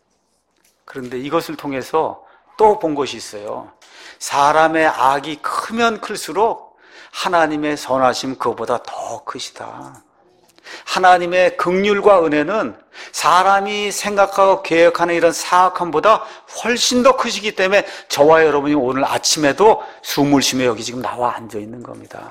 그런데 이것을 통해서 또 본 것이 있어요. 사람의 악이 크면 클수록 하나님의 선하심 그보다 더 크시다. 하나님의 긍휼과 은혜는 사람이 생각하고 계획하는 이런 사악함보다 훨씬 더 크시기 때문에 저와 여러분이 오늘 아침에도 숨을 쉬며 여기 지금 나와 앉아 있는 겁니다.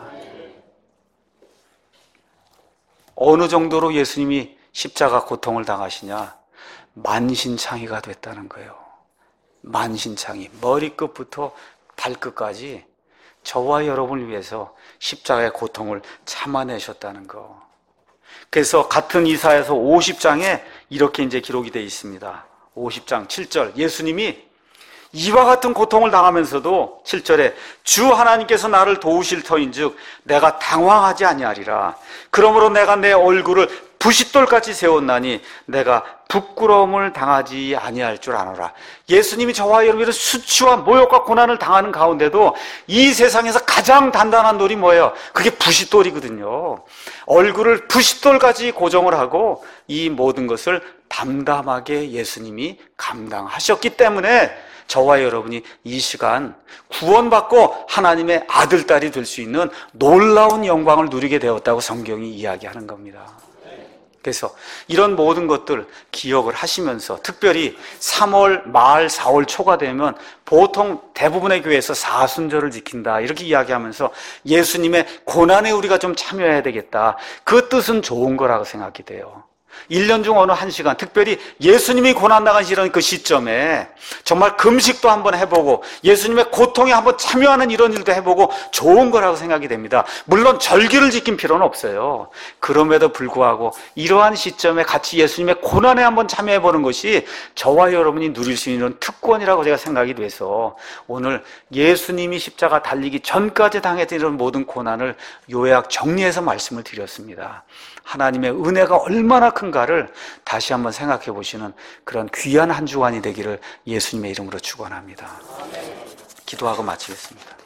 어느 정도로 예수님이 십자가 고통을 당하시냐? 만신창이가 됐다는 거예요. 만신창이 머리끝부터 발끝까지 저와 여러분을 위해서 십자가의 고통을 참아내셨다는 거. 그래서 같은 이사야서 오십 장에 이렇게 이제 기록이 되어 있습니다. 오십 장 칠 절 예수님이 이와 같은 고통을 당하면서도 칠 절에 주 하나님께서 나를 도우실 터인즉 내가 당황하지 아니하리라. 그러므로 내가 내 얼굴을 부싯돌같이 세웠나니 내가 부끄러움을 당하지 아니할 줄 아노라. 예수님이 저와 여러분의 수치와 모욕과 고난을 당하는 가운데도 이 세상에서 가장 단단한 돌이 뭐예요? 그게 부싯돌이거든요. 얼굴을 부싯돌같이 고정을 하고 이 모든 것을 담담하게 예수님이 감당하셨기 때문에 저와 여러분이 이 시간 구원받고 하나님의 아들, 딸이 될 수 있는 놀라운 영광을 누리게 되었다고 성경이 이야기하는 겁니다. 그래서 이런 모든 것들 기억을 하시면서 특별히 삼월 말 사월 초가 되면 보통 대부분의 교회에서 사순절을 지킨다 이렇게 이야기하면서 예수님의 고난에 우리가 좀 참여해야 되겠다. 그 뜻은 좋은 거라고 생각이 돼요. 일 년 중 어느 한 시간, 특별히 예수님이 고난당하시는 그 시점에 정말 금식도 한번 해보고 예수님의 고통에 한번 참여하는 이런 일도 해보고 좋은 거라고 생각이 됩니다. 물론 절기를 지킨 필요는 없어요. 그럼에도 불구하고 이러한 시점에 같이 예수님의 고난에 한번 참여해보는 것이 저와 여러분이 누릴 수 있는 특권이라고 제가 생각이 돼서 오늘 예수님이 십자가 달리기 전까지 당했던 이런 모든 고난을 요약 정리해서 말씀을 드렸습니다. 하나님의 은혜가 얼마나 큰가를 다시 한번 생각해 보시는 그런 귀한 한 주간이 되기를 예수님의 이름으로 축원합니다. 기도하고 마치겠습니다.